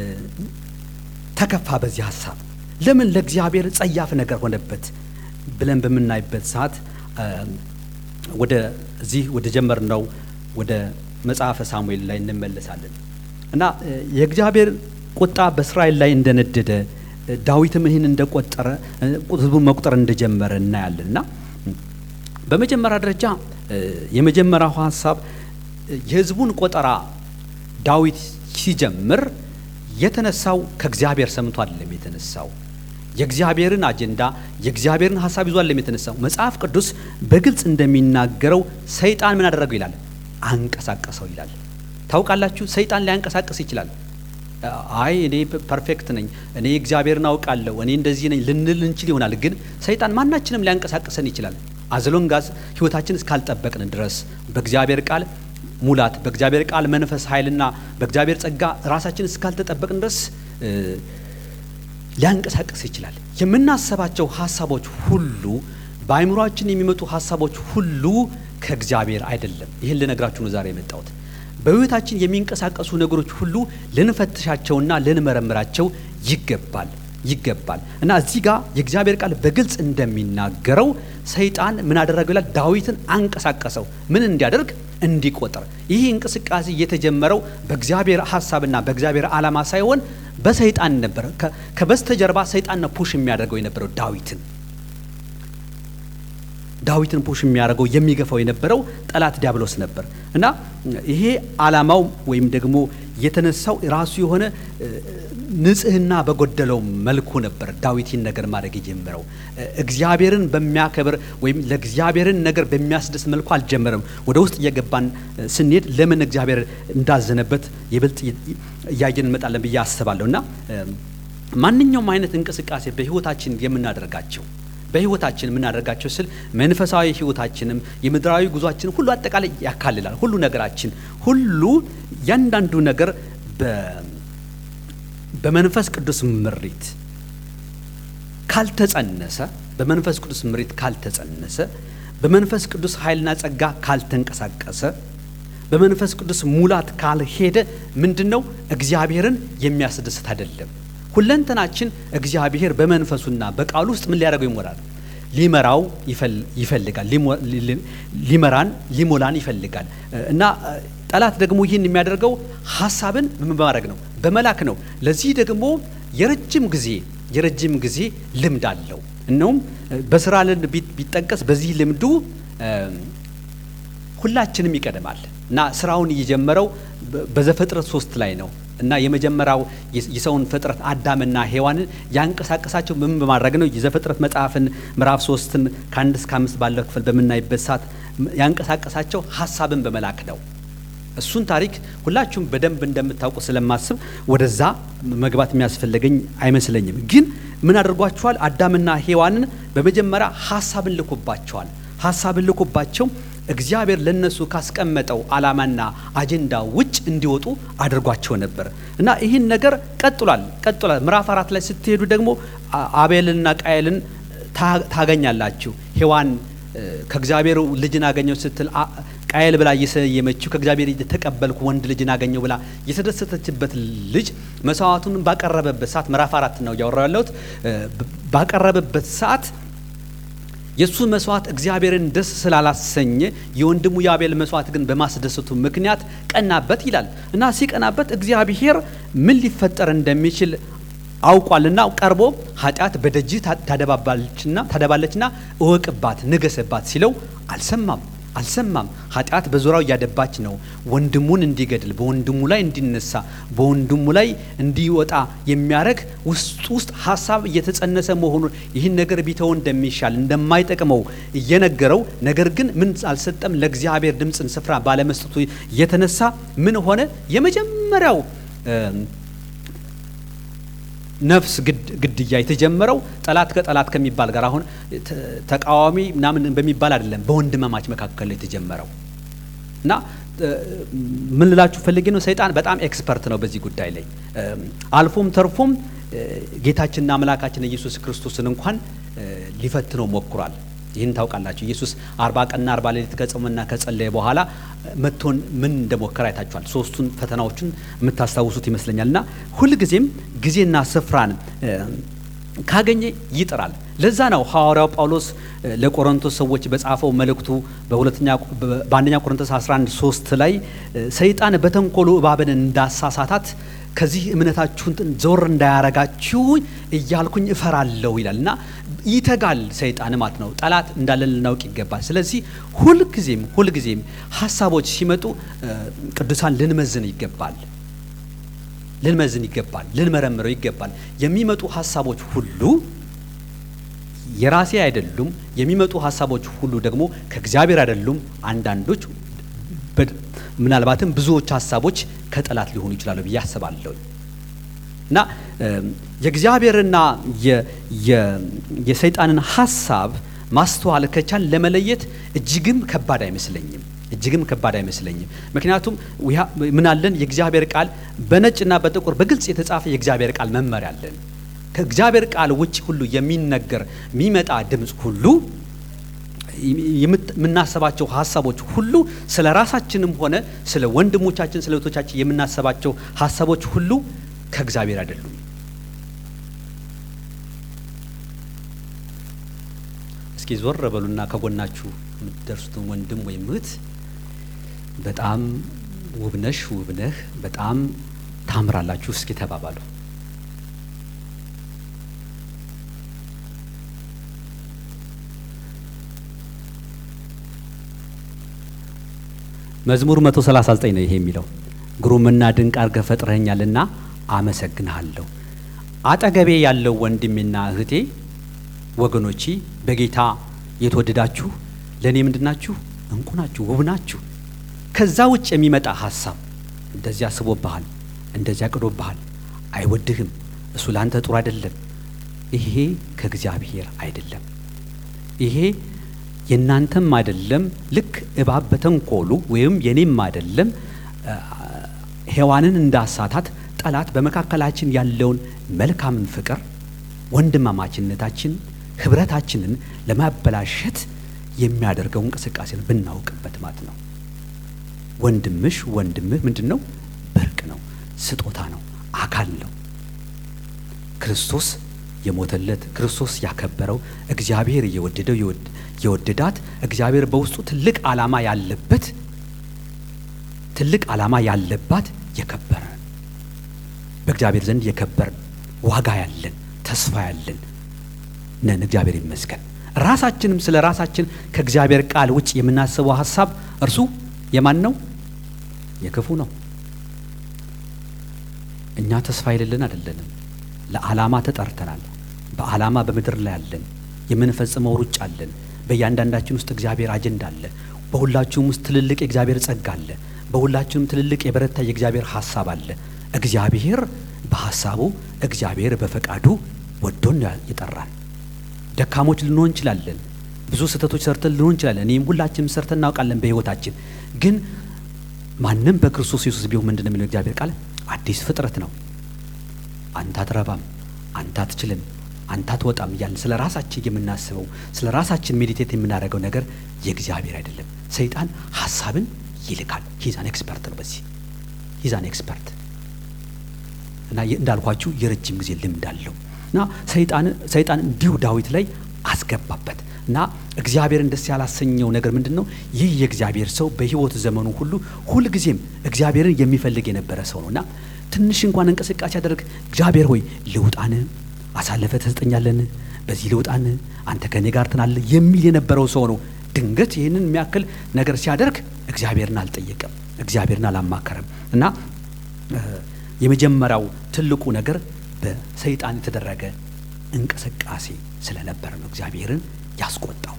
ተከፋ? በዚህ ሐሳብ ለምን ለእግዚአብሔር ጸያፍ ነገር ሆነበት ብለን በመናይበት ሰዓት ወደ እዚህ ወደ ጀመርነው ወደ መጽሐፈ ሳሙኤል ላይ እንመለሳለን እና የእግዚአብሔር ቁጣ በእስራኤል ላይ እንደነደደ ዳዊትም ይህን እንደቆጠረ ህዝቡን መቁጠር እንደጀመረ እናያለንና በመጀመሪያ ደረጃ የመጀመሪያው ሐሳብ የሕዝቡን ቆጠራ ዳዊት ሲጀምር የተነሳው ከእግዚአብሔር ሰምቶ አይደለም የተነሳው የእግዚአብሔርን አጀንዳ የእግዚአብሔርን ሐሳብ ይዞ አይደለም የተነሳው መጽሐፍ ቅዱስ በግልጽ እንደሚናገረው ሰይጣን ምን አደረገው ይላል አንቀሳቀሰው ይላል ታውቃላችሁ ሰይጣን ሊያንቀሳቀስ ይችላል አይ እኔ ፐርፌክት ነኝ እኔ እግዚአብሔርን አውቃለሁ እኔ እንደዚህ ነኝ ልንል እንችል ይሆናል ግን ሰይጣን ማናችንም ሊያንቀሳቀሰን ይችላል አዝሎንጋዝ ህይወታችንን እስካልጠበቅን ድረስ በእግዚአብሔር ቃል ሙላት በእግዚአብሔር ቃል መንፈስ ኃይልና በእግዚአብሔር ጸጋ ራሳችንን እስካልተጠበቅን ድረስ ሊያንቀሳቀስ ይችላል የምናስባቸው ሐሳቦች ሁሉ በአይምሮአችን የሚመጡ ሐሳቦች ሁሉ ከእግዚአብሔር አይደለም ይሄን ልነግራችሁ ነው ዛሬ የመጣሁት በህይወታችን የሚንቀሳቀሱ ነገሮች ሁሉ ልንፈትሻቸውና ልንመረምራቸው ይገባል ይገባል እና እዚህ ጋር የእግዚአብሔር ቃል በግልጽ እንደሚናገረው ሰይጣን ምን አደረገው ይላል ዳዊትን አንቀሳቀሰው ምን እንዲያደርግ እንዲቆጥር ይህ እንቅስቃሴ የተጀመረው በእግዚአብሔር ሐሳብና በእግዚአብሔር ዓላማ ሳይሆን በሰይጣን ነበር ከበስተጀርባ ሰይጣን ነው ፑሽ የሚያደርገው የነበረው ዳዊትን ዳዊትን ፑሽ የሚያደርገው የሚገፋው የነበረው ጠላት ዲያብሎስ ነበር እና ይሄ ዓላማው ወይም ደግሞ የተነሳው ራሱ የሆነ ንጽህና በጎደለው መልኩ ነበር ዳዊትን ነገር ማድረግ የጀመረው እግዚአብሔርን በሚያከብር ወይም ለእግዚአብሔርን ነገር በሚያስደስ መልኩ አልጀመረም ወደ ውስጥ እየገባን ስንሄድ ለምን እግዚአብሔር እንዳዘነበት ይበልጥ ያየን እንመጣለን ብዬ አስባለሁና ማንኛውም አይነት እንቅስቃሴ በህይወታችን የምናደርጋቸው በህይወታችን የምናደርጋቸው ስል መንፈሳዊ ህይወታችንም የምድራዊ ጉዟችን ሁሉ አጠቃላይ ያካልላል ሁሉ ነገራችን ሁሉ ያንዳንዱ ነገር በ በመንፈስ ቅዱስ ምሪት ካልተጸነሰ በመንፈስ ቅዱስ ምሪት ካልተጸነሰ በመንፈስ ቅዱስ ኃይልና ጸጋ ካልተንቀሳቀሰ በመንፈስ ቅዱስ ሙላት ካልሄደ ምንድነው እግዚአብሔርን የሚያስደስት አይደለም ሁለንተናችን እግዚአብሔር በመንፈሱና በቃሉ ውስጥ ምን ሊያደርገው ይሞላል ሊመራው ይፈልጋል ሊመራን ሊሞላን ይፈልጋል እና ጠላት ደግሞ ይህን የሚያደርገው ሐሳብን በማድረግ ነው በመላክ ነው ለዚህ ደግሞ የረጅም ጊዜ የረጅም ጊዜ ልምድ አለው እነውም በስራ ለን ቢጠቀስ በዚህ ልምዱ ሁላችንም ይቀደማል እና ስራውን እየጀመረው በዘፍጥረት ሶስት ላይ ነው እና የመጀመሪያው የሰውን ፍጥረት አዳምና ሔዋንን ያንቀሳቀሳቸው ምን በማድረግ ነው የዘፍጥረት መጽሐፍን ምዕራፍ ሶስትን ከአንድ እስከ አምስት ባለው ክፍል በመናይበት ሰዓት ያንቀሳቀሳቸው ሐሳብን በመላክ ነው እሱን ታሪክ ሁላችሁም በደንብ እንደምታውቁ ስለማስብ ወደዛ መግባት የሚያስፈልገኝ አይመስለኝም ግን ምን አድርጓቸዋል አዳምና ሔዋንን በመጀመሪያ ሐሳብን ልኮባቸዋል ሐሳብን ልኮባቸው እግዚአብሔር ለነሱ ካስቀመጠው ዓላማና አጀንዳ ውጭ እንዲወጡ አድርጓቸው ነበር እና ይህን ነገር ቀጥሏል ቀጥሏል ምዕራፍ አራት ላይ ስትሄዱ ደግሞ አቤልና ቃየልን ታገኛላችሁ ሔዋን ከእግዚአብሔር ልጅን አገኘው ስትል ቃየል ብላ የሰየመችው ከእግዚአብሔር ተቀበልኩ ወንድ ልጅን አገኘው ብላ የተደሰተችበት ልጅ መስዋዕቱን ባቀረበበት ሰዓት ምዕራፍ አራት ነው ያወራው ያለውት ባቀረበበት ሰዓት የሱ መስዋዕት እግዚአብሔርን ደስ ስላላሰኘ የወንድሙ ያቤል መስዋዕት ግን በማስደሰቱ ምክንያት ቀናበት ይላል እና ሲቀናበት እግዚአብሔር ምን ሊፈጠር እንደሚችል አውቋልና ቀርቦ ኃጢአት በደጅ ታደባባለችና ታደባለችና እወቅባት ንገሰባት ሲለው አልሰማም አልሰማም ኃጢአት በዙሪያው ያደባች ነው ወንድሙን እንዲገድል በወንድሙ ላይ እንዲነሳ በወንድሙ ላይ እንዲወጣ የሚያረግ ውስጥ ውስጥ ሐሳብ እየተጸነሰ መሆኑን ይህን ነገር ቢተው እንደሚሻል እንደማይጠቅመው እየነገረው ነገር ግን ምን አልሰጠም ለእግዚአብሔር ድምጽን ስፍራ ባለመስጠቱ የተነሳ ምን ሆነ የመጀመሪያው ነፍስ ግድያ የተጀመረው ጠላት ከጠላት ከሚባል ጋር አሁን ተቃዋሚ ምናምን በሚባል አይደለም በወንድማማች መካከል የተጀመረው እና ምን ልላችሁ ፈልጌ ነው ሰይጣን በጣም ኤክስፐርት ነው በዚህ ጉዳይ ላይ አልፎም ተርፎም ጌታችንና አምላካችን ኢየሱስ ክርስቶስን እንኳን ሊፈትነው ሞክሯል ይህን ታውቃላችሁ ኢየሱስ አርባ ቀንና አርባ ሌሊት ከጾመና ከጸለየ በኋላ መጥቶን ምን እንደሞከረ አይታችኋል ሶስቱን ፈተናዎችን የምታስታውሱት ይመስለኛልና ሁሉ ጊዜም ጊዜና ስፍራን ካገኘ ይጥራል ለዛ ነው ሐዋርያው ጳውሎስ ለቆሮንቶስ ሰዎች በጻፈው መልእክቱ በሁለተኛ በአንደኛ ቆሮንቶስ አስራ አንድ ሶስት ላይ ሰይጣን በተንኮሉ እባብን እንዳሳሳታት ከዚህ እምነታችሁን ዞር እንዳያረጋችሁ እያልኩኝ እፈራለሁ ይላልና ይተጋል ሰይጣን ማለት ነው። ጠላት እንዳለ ልናውቅ ይገባል። ስለዚህ ሁልጊዜም ሁልጊዜም ሐሳቦች ሲመጡ ቅዱሳን ልንመዝን ይገባል ልንመዝን ይገባል ልንመረምረው ይገባል። የሚመጡ ሐሳቦች ሁሉ የራሴ አይደሉም። የሚመጡ ሐሳቦች ሁሉ ደግሞ ከእግዚአብሔር አይደሉም። አንዳንዶች ምናልባትም ብዙዎች ሐሳቦች ከጠላት ሊሆኑ ይችላሉ ብዬ አስባለሁ። እና የእግዚአብሔርና የሰይጣንን ሐሳብ ማስተዋል ከቻል ለመለየት እጅግም ከባድ አይመስለኝም እጅግም ከባድ አይመስለኝም። ምክንያቱም ምን አለን? የእግዚአብሔር ቃል በነጭና በጥቁር በግልጽ የተጻፈ የእግዚአብሔር ቃል መመሪያ አለን። ከእግዚአብሔር ቃል ውጭ ሁሉ የሚነገር የሚመጣ ድምጽ ሁሉ የምናስባቸው ሐሳቦች ሁሉ ስለ ራሳችንም ሆነ ስለ ወንድሞቻችን ስለ እህቶቻችን የምናስባቸው ሐሳቦች ሁሉ ከእግዚአብሔር አይደሉም። እስኪ ዞር በሉና ከጎናችሁ የምትደርሱትን ወንድም ወይም እህት በጣም ውብነሽ ውብነህ በጣም ታምራላችሁ እስኪ ተባባሉ። መዝሙር መቶ ሰላሳ ዘጠኝ ነው ይሄ የሚለው። ግሩምና ድንቅ አድርገህ ፈጥረኸኛልና አመሰግንሃለሁ። አጠገቤ ያለው ወንድሜና እህቴ ወገኖቼ በጌታ የተወደዳችሁ ለኔ ምንድናችሁ? እንቁ ናችሁ፣ ውብ ናችሁ። ከዛ ውጭ የሚመጣ ሐሳብ እንደዚያ አስቦብሃል፣ እንደዚያ ቅዶብሃል፣ አይወድህም፣ እሱ ላንተ ጥሩ አይደለም፣ ይሄ ከእግዚአብሔር አይደለም፣ ይሄ የናንተም አይደለም። ልክ እባብ በተንኮሉ ወይም የኔም አይደለም ሔዋንን እንዳሳታት ጠላት በመካከላችን ያለውን መልካምን ፍቅር ወንድማማችነታችን ህብረታችንን ለማበላሸት የሚያደርገው እንቅስቃሴን ብናውቅበት ማለት ነው። ወንድምሽ ወንድምህ ምንድነው? በርቅ ነው፣ ስጦታ ነው፣ አካል ነው። ክርስቶስ የሞተለት ክርስቶስ ያከበረው እግዚአብሔር የወደደው የወደዳት እግዚአብሔር በውስጡ ትልቅ ዓላማ ያለበት ትልቅ ዓላማ ያለባት የከበረ በእግዚአብሔር ዘንድ የከበረ ዋጋ ያለን ተስፋ ያለን ነን። እግዚአብሔር ይመስገን። ራሳችንም ስለ ራሳችን ከእግዚአብሔር ቃል ውጭ የምናስበው ሐሳብ እርሱ የማን ነው? የክፉ ነው። እኛ ተስፋ የሌለን አይደለንም። ለዓላማ ተጠርተናል። በዓላማ በምድር ላይ አለን። የምንፈጽመው ሩጫ አለን። በእያንዳንዳችን ውስጥ እግዚአብሔር አጀንዳ አለ። በሁላችሁም ውስጥ ትልልቅ የእግዚአብሔር ጸጋ አለ። በሁላችሁም ትልልቅ የበረታ የእግዚአብሔር ሐሳብ አለ። እግዚአብሔር በሐሳቡ እግዚአብሔር በፈቃዱ ወዶን ይጠራል። ደካሞች ልንሆን እንችላለን። ብዙ ስህተቶች ሰርተን ልንሆን እንችላለን። እኔም ሁላችንም ሰርተን እናውቃለን በህይወታችን። ግን ማንም በክርስቶስ ኢየሱስ ቢሆን ምንድነው የሚለው እግዚአብሔር ቃል? አዲስ ፍጥረት ነው። አንተ አትረባም፣ አንተ አትችልም፣ አንተ አትወጣም እያልን ስለ ራሳችን የምናስበው ስለ ራሳችን ሜዲቴት የምናደርገው ነገር የእግዚአብሔር አይደለም። ሰይጣን ሐሳብን ይልካል። ሂዛን ኤክስፐርት ነው በዚህ ሂዛን ኤክስፐርት እና እንዳልኳችሁ የረጅም ጊዜ ልምድ አለው። እና ሰይጣን ሰይጣን እንዲሁ ዳዊት ላይ አስገባበት እና እግዚአብሔርን ደስ ያላሰኘው ነገር ምንድነው? ይህ የእግዚአብሔር ሰው በህይወት ዘመኑ ሁሉ ሁሉ ጊዜም እግዚአብሔርን የሚፈልግ የነበረ ሰው ነውና ትንሽ እንኳን እንቅስቃሴ ያደርግ እግዚአብሔር ሆይ ልውጣን፣ አሳልፈ ተሰጠኛለን፣ በዚህ ልውጣን፣ አንተ ከኔ ጋር ትናለህ የሚል የነበረው ሰው ነው። ድንገት ይህንን የሚያክል ነገር ሲያደርግ እግዚአብሔርን አልጠየቀም፣ እግዚአብሔርን አላማከረም። እና የመጀመሪያው ትልቁ ነገር በሰይጣን የተደረገ እንቅስቃሴ ስለነበር ነው እግዚአብሔርን ያስቆጣው።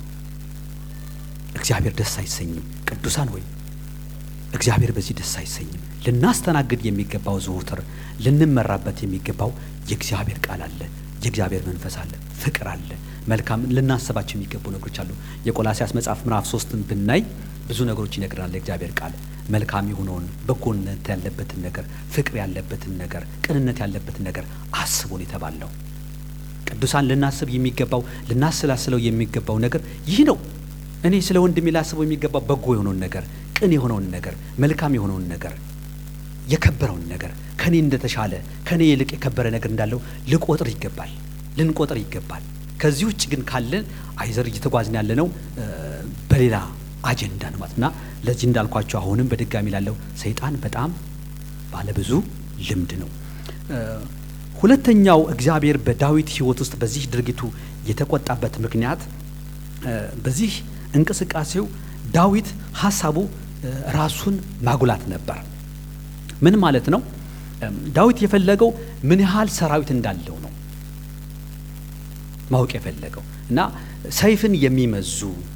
እግዚአብሔር ደስ አይሰኝም። ቅዱሳን ሆይ እግዚአብሔር በዚህ ደስ አይሰኝም። ልናስተናግድ የሚገባው ዘወትር ልንመራበት የሚገባው የእግዚአብሔር ቃል አለ፣ የእግዚአብሔር መንፈስ አለ፣ ፍቅር አለ፣ መልካም ልናስባቸው የሚገቡ ነገሮች አሉ። የቆላስይስ መጽሐፍ ምዕራፍ ሶስትን ብናይ ብዙ ነገሮች ይነግረናል የእግዚአብሔር ቃል። መልካም የሆነውን በጎነት ያለበትን ነገር፣ ፍቅር ያለበትን ነገር፣ ቅንነት ያለበትን ነገር አስቡን የተባለው። ቅዱሳን ልናስብ የሚገባው ልናስላስለው የሚገባው ነገር ይህ ነው። እኔ ስለ ወንድሜ ላስበው የሚገባው በጎ የሆነውን ነገር፣ ቅን የሆነውን ነገር፣ መልካም የሆነውን ነገር፣ የከበረውን ነገር፣ ከኔ እንደተሻለ ከኔ ይልቅ የከበረ ነገር እንዳለው ልቆጥር ይገባል፣ ልንቆጥር ይገባል። ከዚህ ውጭ ግን ካለን አይዘር እየተጓዝን ያለነው በሌላ አጀንዳ ነው ማለትና ለዚህ እንዳልኳችሁ አሁንም በድጋሚ ላለው ሰይጣን በጣም ባለ ብዙ ልምድ ነው። ሁለተኛው እግዚአብሔር በዳዊት ሕይወት ውስጥ በዚህ ድርጊቱ የተቆጣበት ምክንያት በዚህ እንቅስቃሴው ዳዊት ሐሳቡ ራሱን ማጉላት ነበር። ምን ማለት ነው? ዳዊት የፈለገው ምን ያህል ሰራዊት እንዳለው ነው ማወቅ የፈለገው እና ሰይፍን የሚመዙ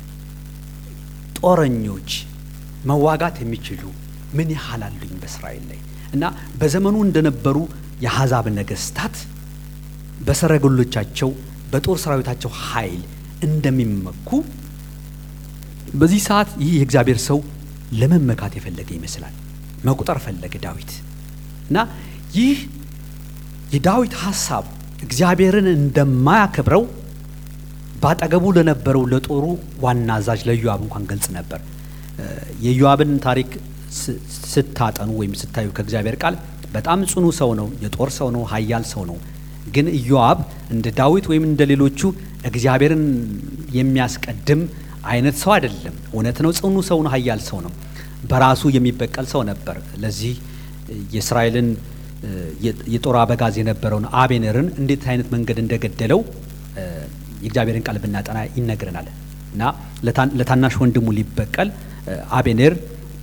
ጦረኞች መዋጋት የሚችሉ ምን ያህል አሉኝ በእስራኤል ላይ እና በዘመኑ እንደነበሩ የአሕዛብ ነገስታት በሰረገሎቻቸው በጦር ሰራዊታቸው ኃይል እንደሚመኩ በዚህ ሰዓት ይህ የእግዚአብሔር ሰው ለመመካት የፈለገ ይመስላል። መቁጠር ፈለገ ዳዊት እና ይህ የዳዊት ሐሳብ እግዚአብሔርን እንደማያከብረው ባጠገቡ ለነበረው ለጦሩ ዋና አዛዥ ለኢዮአብ እንኳን ገልጽ ነበር። የኢዮአብን ታሪክ ስታጠኑ ወይም ስታዩ ከእግዚአብሔር ቃል በጣም ጽኑ ሰው ነው፣ የጦር ሰው ነው፣ ኃያል ሰው ነው። ግን ኢዮአብ እንደ ዳዊት ወይም እንደ ሌሎቹ እግዚአብሔርን የሚያስቀድም አይነት ሰው አይደለም። እውነት ነው፣ ጽኑ ሰው ነው፣ ኃያል ሰው ነው፣ በራሱ የሚበቀል ሰው ነበር። ለዚህ የእስራኤልን የጦር አበጋዝ የነበረውን አቤኔርን እንዴት አይነት መንገድ እንደገደለው የእግዚአብሔርን ቃል ብናጠና ይነግረናል። እና ለታናሽ ወንድሙ ሊበቀል አቤኔር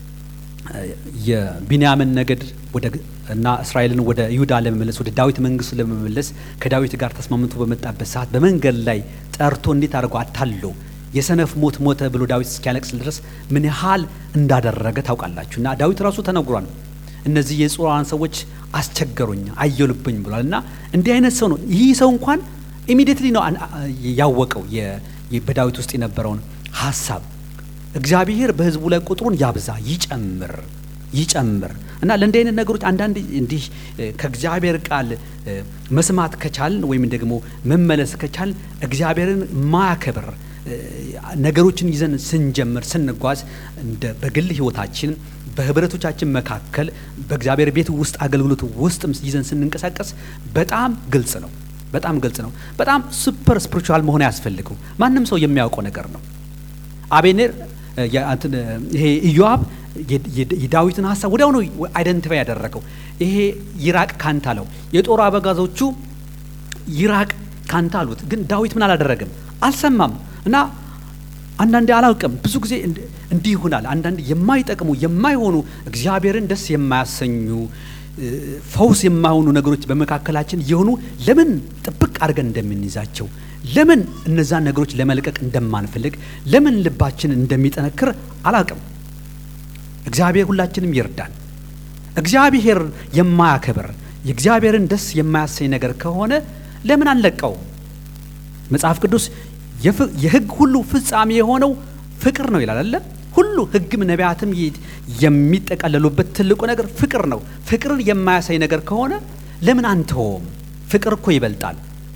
የቢንያምን ነገድ ወደ እና እስራኤልን ወደ ይሁዳ ለመመለስ ወደ ዳዊት መንግስት ለመመለስ ከዳዊት ጋር ተስማምቶ በመጣበት ሰዓት በመንገድ ላይ ጠርቶ እንዴት አድርጎ አታሎ የሰነፍ ሞት ሞተ ብሎ ዳዊት እስኪያለቅስ ድረስ ምን ያህል እንዳደረገ ታውቃላችሁ። እና ዳዊት ራሱ ተነግሯል። እነዚህ የጽሩያን ሰዎች አስቸገሩኝ አየሉብኝ ብሏል። እና እንዲህ አይነት ሰው ነው። ይህ ሰው እንኳን ኢሚዲየትሊ ነው ያወቀው በዳዊት ውስጥ የነበረውን ሐሳብ። እግዚአብሔር በህዝቡ ላይ ቁጥሩን ያብዛ ይጨምር ይጨምር እና ለእንዲህ አይነት ነገሮች አንዳንድ እንዲህ ከእግዚአብሔር ቃል መስማት ከቻልን ወይም ደግሞ መመለስ ከቻልን እግዚአብሔርን ማያከብር ነገሮችን ይዘን ስንጀምር ስንጓዝ እንደ በግል ህይወታችን በህብረቶቻችን መካከል በእግዚአብሔር ቤት ውስጥ አገልግሎት ውስጥ ይዘን ስንንቀሳቀስ በጣም ግልጽ ነው በጣም ግልጽ ነው። በጣም ሱፐር ስፒሪቹዋል መሆን ያስፈልገው ማንም ሰው የሚያውቀው ነገር ነው። አቤኔር ይሄ ኢዮአብ የዳዊትን ሐሳብ ወዲያው ነው አይደንቲፋይ ያደረገው። ይሄ ይራቅ ካንተ አለው። የጦር አበጋዞቹ ይራቅ ካንተ አሉት። ግን ዳዊት ምን አላደረገም? አልሰማም። እና አንዳንዴ አላውቅም ብዙ ጊዜ እንዲህ ይሆናል። አንዳንዴ የማይጠቅሙ የማይሆኑ እግዚአብሔርን ደስ የማያሰኙ ፈውስ የማይሆኑ ነገሮች በመካከላችን የሆኑ ለምን ጥብቅ አድርገን እንደምንይዛቸው ለምን እነዛን ነገሮች ለመልቀቅ እንደማንፈልግ ለምን ልባችን እንደሚጠነክር አላውቅም። እግዚአብሔር ሁላችንም ይርዳን። እግዚአብሔር የማያከብር የእግዚአብሔርን ደስ የማያሰኝ ነገር ከሆነ ለምን አንለቀው? መጽሐፍ ቅዱስ የሕግ ሁሉ ፍጻሜ የሆነው ፍቅር ነው ይላል አይደል? ሁሉ ሕግም ነቢያትም የሚጠቀለሉበት ትልቁ ነገር ፍቅር ነው። ፍቅርን የማያሳይ ነገር ከሆነ ለምን አንተውም? ፍቅር እኮ ይበልጣል።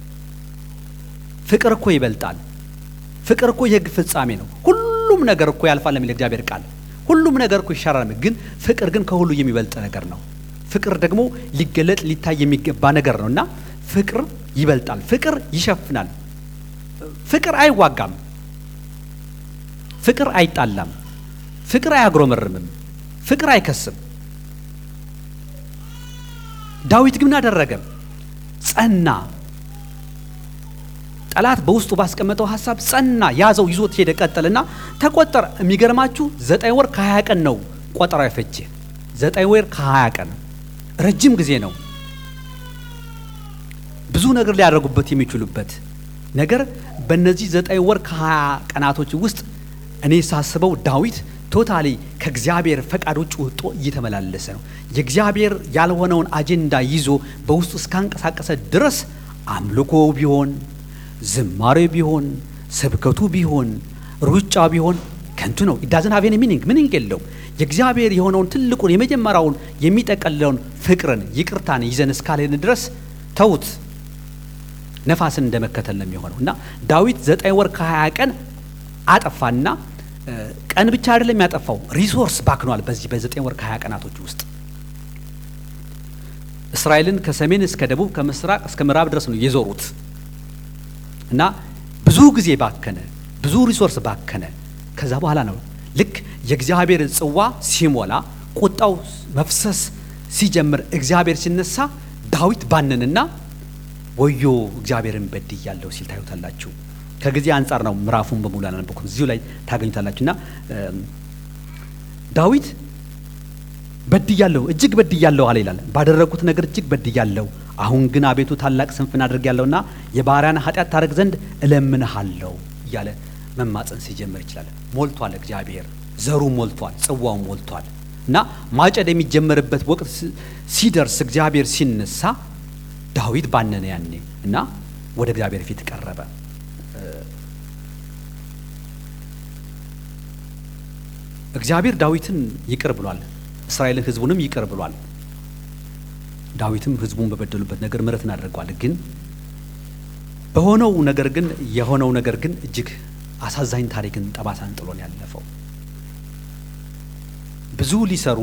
ፍቅር እኮ ይበልጣል። ፍቅር እኮ የሕግ ፍጻሜ ነው። ሁሉም ነገር እኮ ያልፋል የሚል እግዚአብሔር ቃል ሁሉም ነገር እኮ ይሻራል። ግን ፍቅር ግን ከሁሉ የሚበልጥ ነገር ነው። ፍቅር ደግሞ ሊገለጥ ሊታይ የሚገባ ነገር ነውና ፍቅር ይበልጣል። ፍቅር ይሸፍናል። ፍቅር አይዋጋም። ፍቅር አይጣላም። ፍቅር አያግሮመርምም። ፍቅር አይከስም። ዳዊት ግን አደረገ? ጸና። ጠላት በውስጡ ባስቀመጠው ሐሳብ ጸና፣ ያዘው፣ ይዞት ሄደ፣ ቀጠለና ተቆጠረ። የሚገርማችሁ ዘጠኝ ወር ከሀያ ቀን ነው ቆጠራው የፈጀ። ዘጠኝ ወር ከሀያ ቀን ረጅም ጊዜ ነው። ብዙ ነገር ሊያደርጉበት የሚችሉበት ነገር በእነዚህ ዘጠኝ ወር ከሀያ ቀናቶች ውስጥ እኔ ሳስበው ዳዊት ቶታሊ ከእግዚአብሔር ፈቃድ ውጭ ወጥቶ እየተመላለሰ ነው። የእግዚአብሔር ያልሆነውን አጀንዳ ይዞ በውስጡ እስካንቀሳቀሰ ድረስ አምልኮ ቢሆን ዝማሬ ቢሆን ስብከቱ ቢሆን ሩጫ ቢሆን ከንቱ ነው። it doesn't have any meaning ምንም የለውም። የእግዚአብሔር የሆነውን ትልቁን የመጀመሪያውን የሚጠቀልለውን ፍቅርን ይቅርታን ይዘን እስካልሄድን ድረስ ተውት፣ ነፋስን እንደመከተል ነው የሚሆነው። እና ዳዊት ዘጠኝ ወር ከሀያ ቀን አጠፋና ቀን ብቻ አይደለም ያጠፋው፣ ሪሶርስ ባክኗል። በዚህ በዘጠኝ ወር ከሀያ ቀናቶች ውስጥ እስራኤልን ከሰሜን እስከ ደቡብ ከምስራቅ እስከ ምዕራብ ድረስ ነው የዞሩት እና ብዙ ጊዜ ባከነ፣ ብዙ ሪሶርስ ባከነ። ከዛ በኋላ ነው ልክ የእግዚአብሔር ጽዋ ሲሞላ ቁጣው መፍሰስ ሲጀምር እግዚአብሔር ሲነሳ ዳዊት ባነንና ወዮ እግዚአብሔርን በድያለሁ ሲል ታዩታላችሁ። ከጊዜ አንጻር ነው ምዕራፉን በሙሉ አላነበብኩም፣ እዚሁ ላይ ታገኙታላችሁና ዳዊት በድያለሁ እጅግ በድያለሁ አለ ይላል። ባደረኩት ነገር እጅግ በድያለሁ፣ አሁን ግን አቤቱ ታላቅ ስንፍና አድርጌያለሁና የባሪያን ኃጢአት ታረግ ዘንድ እለምንሃለሁ እያለ መማፀን ሲጀምር ይችላል። ሞልቷል፣ እግዚአብሔር ዘሩ ሞልቷል፣ ጽዋው ሞልቷል። እና ማጨድ የሚጀመርበት ወቅት ሲደርስ እግዚአብሔር ሲነሳ ዳዊት ባነነ ያኔ እና ወደ እግዚአብሔር ፊት ቀረበ። እግዚአብሔር ዳዊትን ይቅር ብሏል፣ እስራኤልን ህዝቡንም ይቅር ብሏል። ዳዊትም ህዝቡን በበደሉበት ነገር ምሕረትን አድርጓል። ግን በሆነው ነገር ግን የሆነው ነገር ግን እጅግ አሳዛኝ ታሪክን ጠባሳን ጥሎን ያለፈው ብዙ ሊሰሩ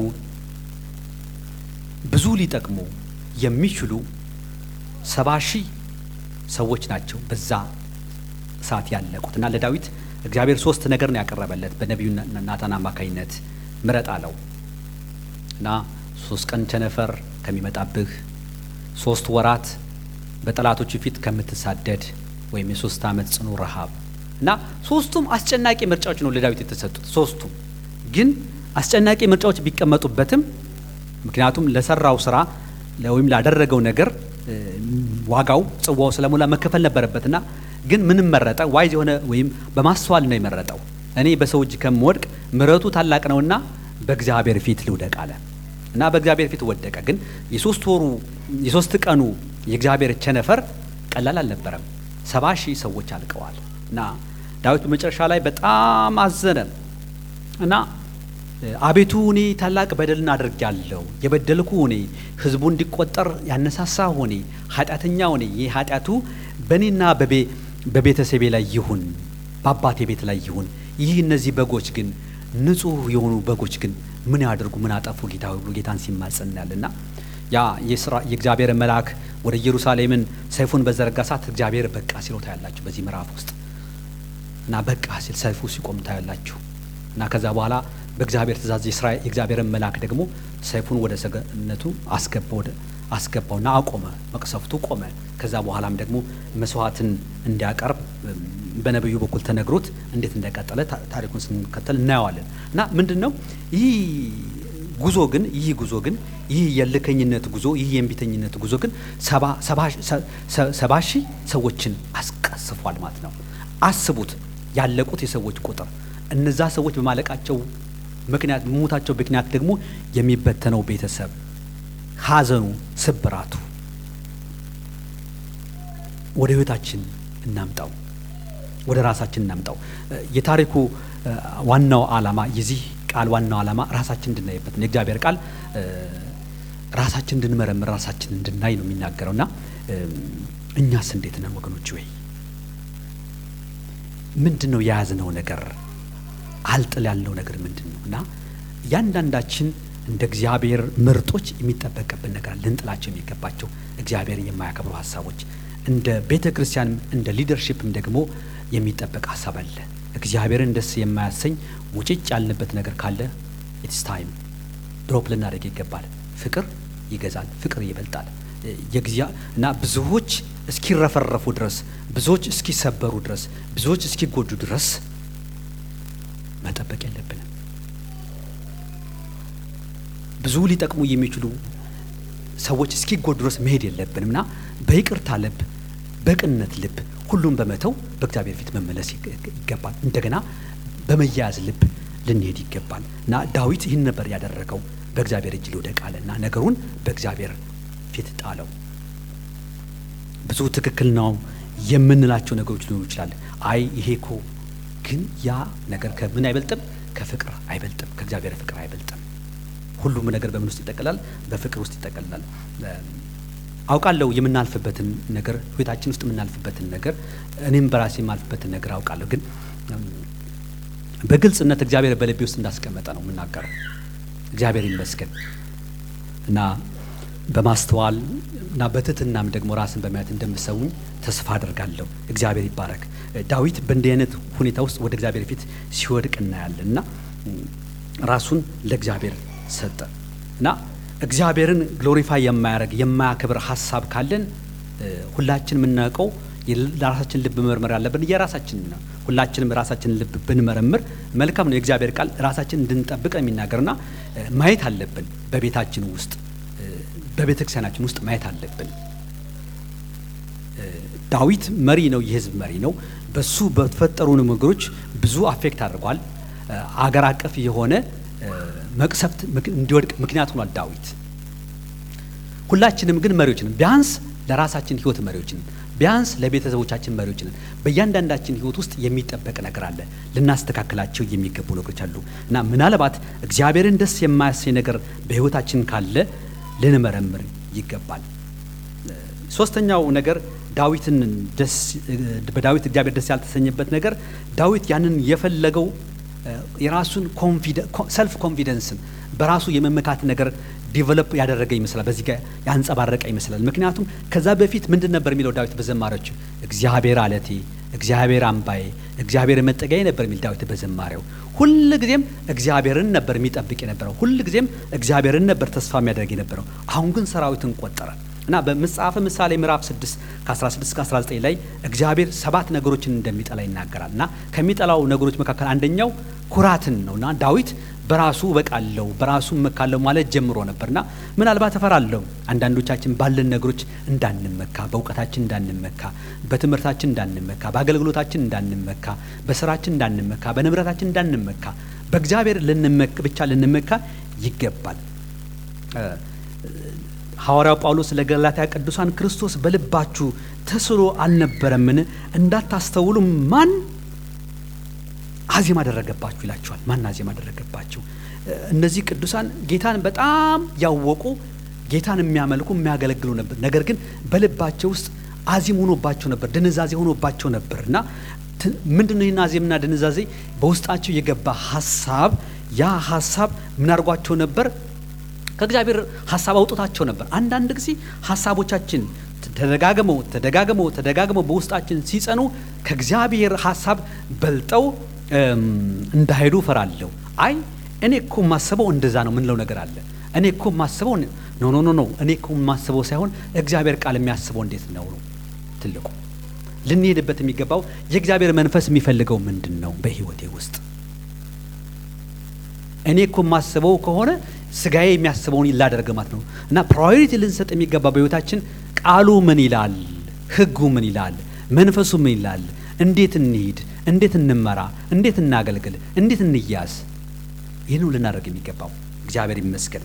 ብዙ ሊጠቅሙ የሚችሉ ሰባ ሺህ ሰዎች ናቸው በዛ ሰዓት ያለቁትና ለዳዊት እግዚአብሔር ሶስት ነገር ነው ያቀረበለት በነቢዩ ናታን አማካይነት። ምረጥ አለው እና ሶስት ቀን ቸነፈር ከሚመጣብህ፣ ሶስት ወራት በጠላቶቹ ፊት ከምትሳደድ ወይም የሶስት ዓመት ጽኑ ረሃብ እና ሶስቱም አስጨናቂ ምርጫዎች ነው ለዳዊት የተሰጡት። ሶስቱም ግን አስጨናቂ ምርጫዎች ቢቀመጡበትም ምክንያቱም ለሰራው ስራ ወይም ላደረገው ነገር ዋጋው ጽዋው ስለሞላ መከፈል ነበረበትና ግን ምንም መረጠ? ዋይዝ የሆነ ወይም በማስተዋል ነው የመረጠው። እኔ በሰው እጅ ከምወድቅ ምሕረቱ ታላቅ ነውና በእግዚአብሔር ፊት ልውደቅ አለ እና በእግዚአብሔር ፊት ወደቀ። ግን የሶስት ወሩ የሶስት ቀኑ የእግዚአብሔር ቸነፈር ቀላል አልነበረም። ሰባ ሺህ ሰዎች አልቀዋል እና ዳዊት በመጨረሻ ላይ በጣም አዘነ እና አቤቱ እኔ ታላቅ በደልን አድርጌያለሁ፣ የበደልኩ እኔ፣ ህዝቡ እንዲቆጠር ያነሳሳ ሆኔ፣ ኃጢአተኛ ሆኔ፣ ይህ ኃጢአቱ በእኔና በቤተሰቤ ላይ ይሁን፣ በአባቴ ቤት ላይ ይሁን። ይህ እነዚህ በጎች ግን ንጹህ የሆኑ በጎች ግን ምን ያድርጉ? ምን አጠፉ? ጌታ ሁሉ ጌታን ሲማጸናልና ያ የእግዚአብሔር መልአክ ወደ ኢየሩሳሌምን ሰይፉን በዘረጋ ሰዓት እግዚአብሔር በቃ ሲለው ታያላችሁ በዚህ ምዕራፍ ውስጥ እና በቃ ሲል ሰይፉ ሲቆም ታያላችሁ እና ከዛ በኋላ በእግዚአብሔር ትእዛዝ የእግዚአብሔርን መልአክ ደግሞ ሰይፉን ወደ ሰገነቱ አስገባው ወደ አስገባውና አቆመ። መቅሰፍቱ ቆመ። ከዛ በኋላም ደግሞ መስዋዕትን እንዲያቀርብ በነብዩ በኩል ተነግሮት እንዴት እንደቀጠለ ታሪኩን ስንከተል እናየዋለን። እና ምንድነው ይህ ጉዞ ግን ይህ ጉዞ ግን ይህ የልከኝነት ጉዞ ይህ የእምቢተኝነት ጉዞ ግን ሰባ ሰባ ሺህ ሰዎችን አስቀስፏል ማለት ነው። አስቡት ያለቁት የሰዎች ቁጥር። እነዛ ሰዎች በማለቃቸው ምክንያት በሞታቸው ምክንያት ደግሞ የሚበተነው ቤተሰብ፣ ሐዘኑ፣ ስብራቱ ወደ ህይወታችን እናምጣው፣ ወደ ራሳችን እናምጣው። የታሪኩ ዋናው ዓላማ የዚህ ቃል ዋናው ዓላማ ራሳችን እንድናይበት ነው። የእግዚአብሔር ቃል ራሳችን እንድንመረምር ራሳችን እንድናይ ነው የሚናገረውና እኛስ እንዴት ነን ወገኖች? ወይ ምንድነው የያዝነው ነገር? አልጥል ያለው ነገር ምንድነው? እና ያንዳንዳችን እንደ እግዚአብሔር ምርጦች የሚጠበቅብን ነገር ልንጥላቸው የሚገባቸው እግዚአብሔር የማያከብሩ ሐሳቦች፣ እንደ ቤተክርስቲያን እንደ ሊደርሺፕም ደግሞ የሚጠበቅ ሐሳብ አለ። እግዚአብሔርን ደስ የማያሰኝ ውጭጭ ያልንበት ነገር ካለ ኢትስ ታይም ድሮፕ ልናደርግ ይገባል። ፍቅር ይገዛል፣ ፍቅር ይበልጣል። የግዚያ እና ብዙዎች እስኪረፈረፉ ድረስ፣ ብዙዎች እስኪሰበሩ ድረስ፣ ብዙዎች እስኪጎዱ ድረስ መጠበቅ የለብንም። ብዙ ሊጠቅሙ የሚችሉ ሰዎች እስኪጎዱ ድረስ መሄድ የለብንምና በይቅርታ ልብ፣ በቅንነት ልብ ሁሉም በመተው በእግዚአብሔር ፊት መመለስ ይገባል። እንደገና በመያያዝ ልብ ልንሄድ ይገባል። እና ዳዊት ይህን ነበር ያደረገው። በእግዚአብሔር እጅ ሊወደቅ አለና ነገሩን በእግዚአብሔር ፊት ጣለው። ብዙ ትክክል ነው የምንላቸው ነገሮች ሊሆኑ ይችላል። አይ ይሄ እኮ ግን ያ ነገር ከምን አይበልጥም? ከፍቅር አይበልጥም፣ ከእግዚአብሔር ፍቅር አይበልጥም። ሁሉም ነገር በምን ውስጥ ይጠቀላል? በፍቅር ውስጥ ይጠቀላል። አውቃለሁ የምናልፍበትን ነገር፣ ህይወታችን ውስጥ የምናልፍበትን ነገር፣ እኔም በራሴ የማልፍበትን ነገር አውቃለሁ። ግን በግልጽነት እግዚአብሔር በልቤ ውስጥ እንዳስቀመጠ ነው የምናገረው። እግዚአብሔር ይመስገን እና በማስተዋል እና በትህትናም ደግሞ ራስን በማየት እንደምሰውኝ ተስፋ አደርጋለሁ። እግዚአብሔር ይባረክ። ዳዊት በእንዲህ አይነት ሁኔታ ውስጥ ወደ እግዚአብሔር ፊት ሲወድቅ እናያለን እና ራሱን ለእግዚአብሔር ሰጠ እና እግዚአብሔርን ግሎሪፋይ የማያደርግ የማያከብር ሐሳብ ካለን ሁላችን የምናውቀው የራሳችን ልብ መመርመር ያለብን የራሳችን ነው። ሁላችንም ራሳችንን ልብ ብንመረምር መልካም ነው። የእግዚአብሔር ቃል ራሳችንን እንድንጠብቅ የሚናገርና ማየት አለብን። በቤታችን ውስጥ በቤተክርስቲያናችን ውስጥ ማየት አለብን። ዳዊት መሪ ነው፣ የህዝብ መሪ ነው። በሱ በተፈጠሩ ነገሮች ብዙ አፌክት አድርጓል። አገር አቀፍ የሆነ መቅሰፍት እንዲወድቅ ምክንያት ሆኗል ዳዊት። ሁላችንም ግን መሪዎች ነን። ቢያንስ ለራሳችን ህይወት መሪዎች ነን። ቢያንስ ለቤተሰቦቻችን መሪዎች ነን። በእያንዳንዳችን ህይወት ውስጥ የሚጠበቅ ነገር አለ፣ ልናስተካክላቸው የሚገቡ ነገሮች አሉ እና ምናልባት እግዚአብሔርን ደስ የማያሰኝ ነገር በህይወታችን ካለ ልንመረምር ይገባል። ሶስተኛው ነገር ዳዊትን ደስ በዳዊት እግዚአብሔር ደስ ያልተሰኘበት ነገር ዳዊት ያንን የፈለገው የራሱን ሰልፍ ኮንፊደንስን በራሱ የመመካት ነገር ዲቨሎፕ ያደረገ ይመስላል። በዚህ ጋር ያንጸባረቀ ይመስላል። ምክንያቱም ከዛ በፊት ምንድን ነበር የሚለው ዳዊት በዘማሪዎች እግዚአብሔር አለቴ፣ እግዚአብሔር አምባዬ፣ እግዚአብሔር መጠጊያዬ ነበር የሚል ዳዊት በዘማሪው ሁል ጊዜም እግዚአብሔርን ነበር የሚጠብቅ የነበረው። ሁል ጊዜም እግዚአብሔርን ነበር ተስፋ የሚያደርግ የነበረው። አሁን ግን ሰራዊትን ቆጠረ እና በመጽሐፈ ምሳሌ ምዕራፍ ስድስት ከአስራ ስድስት ከአስራ ዘጠኝ ላይ እግዚአብሔር ሰባት ነገሮችን እንደሚጠላ ይናገራል እና ከሚጠላው ነገሮች መካከል አንደኛው ኩራትን ነውና ዳዊት በራሱ በቃለው በራሱ መካለው ማለት ጀምሮ ነበርና ምናልባት እፈራለሁ አንዳንዶቻችን ባለን ነገሮች እንዳንመካ፣ በእውቀታችን እንዳንመካ፣ በትምህርታችን እንዳንመካ፣ በአገልግሎታችን እንዳንመካ፣ በስራችን እንዳንመካ፣ በንብረታችን እንዳንመካ፣ በእግዚአብሔር ልንመካ ብቻ ልንመካ ይገባል። ሐዋርያው ጳውሎስ ለገላትያ ቅዱሳን ክርስቶስ በልባችሁ ተስሎ አልነበረምን? እንዳታስተውሉ ማን አዜም አደረገባችሁ ይላቸዋል። ማን አዜም አደረገባችሁ? እነዚህ ቅዱሳን ጌታን በጣም ያወቁ፣ ጌታን የሚያመልኩ የሚያገለግሉ ነበር። ነገር ግን በልባቸው ውስጥ አዜም ሆኖባቸው ነበር፣ ድንዛዜ ሆኖባቸው ነበርና ምንድነው ይህን አዜምና ድንዛዜ? በውስጣቸው የገባ ሐሳብ፣ ያ ሐሳብ ምን አድርጓቸው ነበር? ከእግዚአብሔር ሐሳብ አውጥታቸው ነበር። አንዳንድ ጊዜ ሐሳቦቻችን ተደጋግመው ተደጋግመው ተደጋግመው በውስጣችን ሲጸኑ ከእግዚአብሔር ሐሳብ በልጠው እንዳይሄዱ ፈራለሁ። አይ እኔ እኮ ማስበው እንደዛ ነው ምንለው ነገር አለ። እኔ እኮ ማስበው ኖ ኖ ኖ ኖ እኔ እኮ ማስበው ሳይሆን እግዚአብሔር ቃል የሚያስበው እንዴት ነው ነው ትልቁ ልንሄድበት የሚገባው። የእግዚአብሔር መንፈስ የሚፈልገው ምንድነው በህይወቴ ውስጥ? እኔ እኮ ማስበው ከሆነ ስጋዬ የሚያስበውን ይላደርግ ማለት ነው እና ፕራዮሪቲ ልንሰጥ የሚገባ በህይወታችን ቃሉ ምን ይላል፣ ህጉ ምን ይላል፣ መንፈሱ ምን ይላል፣ እንዴት እንሂድ፣ እንዴት እንመራ፣ እንዴት እናገልግል፣ እንዴት እንያዝ፣ ይህን ልናደርግ የሚገባው። እግዚአብሔር ይመስገን።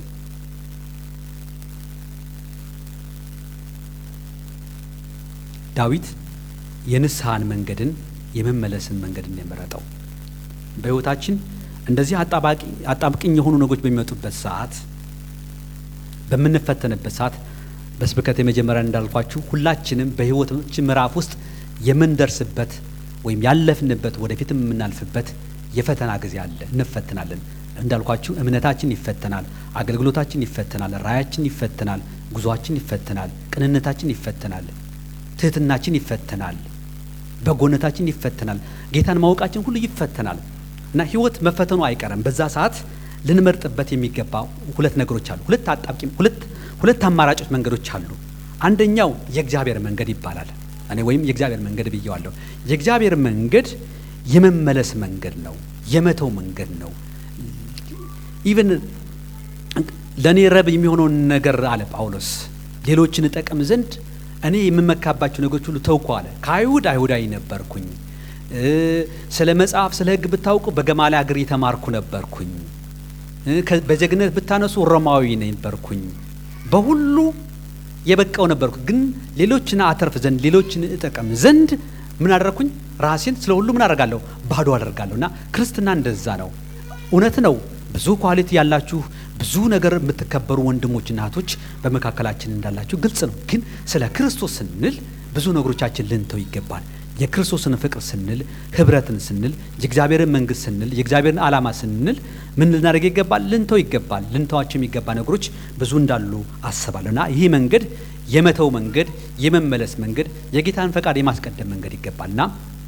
ዳዊት የንስሐን መንገድን የመመለስን መንገድን የመረጠው በህይወታችን እንደዚህ አጣባቂ አጣብቅኝ የሆኑ ነገሮች በሚመጡበት ሰዓት፣ በመንፈተንበት ሰዓት በስብከት የመጀመሪያ እንዳልኳችሁ ሁላችንም በህይወታችን ምዕራፍ ውስጥ የምንደርስበት ወይም ያለፍንበት ወደፊትም የምናልፍበት የፈተና ጊዜ አለ። እንፈተናለን። እንዳልኳችሁ እምነታችን ይፈተናል፣ አገልግሎታችን ይፈተናል፣ ራያችን ይፈተናል፣ ጉዟችን ይፈተናል፣ ቅንነታችን ይፈተናል፣ ትህትናችን ይፈተናል፣ በጎነታችን ይፈተናል፣ ጌታን ማወቃችን ሁሉ ይፈተናል እና ህይወት መፈተኑ አይቀርም። በዛ ሰዓት ልንመርጥበት የሚገባ ሁለት ነገሮች አሉ። ሁለት አጣብቂኝ ሁለት ሁለት አማራጮች መንገዶች አሉ። አንደኛው የእግዚአብሔር መንገድ ይባላል። እኔ ወይም የእግዚአብሔር መንገድ ብየዋለሁ። የእግዚአብሔር መንገድ የመመለስ መንገድ ነው፣ የመተው መንገድ ነው። ኢቭን ለኔ ረብ የሚሆነው ነገር አለ ጳውሎስ ሌሎችን እጠቅም ዘንድ እኔ የምመካባቸው ነገሮች ሁሉ ተውኩ አለ። ከአይሁድ አይሁዳዊ ነበርኩኝ፣ ስለ መጽሐፍ ስለ ህግ ብታውቁ በገማልያል እግር የተማርኩ ነበርኩኝ፣ በጀግነት ብታነሱ ሮማዊ ነበርኩኝ፣ በሁሉ የበቃው ነበርኩ። ግን ሌሎችን አተርፍ ዘንድ ሌሎችን እጠቅም ዘንድ ምን አደረኩኝ? ራሴን ስለ ሁሉ ምን አደርጋለሁ? ባዶ አደርጋለሁና ክርስትና እንደዛ ነው። እውነት ነው። ብዙ ኳሊቲ ያላችሁ ብዙ ነገር የምትከበሩ ወንድሞች እና እህቶች በመካከላችን እንዳላችሁ ግልጽ ነው። ግን ስለ ክርስቶስ ስንል ብዙ ነገሮቻችን ልንተው ይገባል። የክርስቶስን ፍቅር ስንል፣ ህብረትን ስንል፣ የእግዚአብሔርን መንግስት ስንል፣ የእግዚአብሔርን ዓላማ ስንል ምን ልናደርግ ይገባል? ልንተው ይገባል። ልንተዋቸው የሚገባ ነገሮች ብዙ እንዳሉ አስባለሁና ይህ መንገድ የመተው መንገድ፣ የመመለስ መንገድ፣ የጌታን ፈቃድ የማስቀደም መንገድ ይገባልና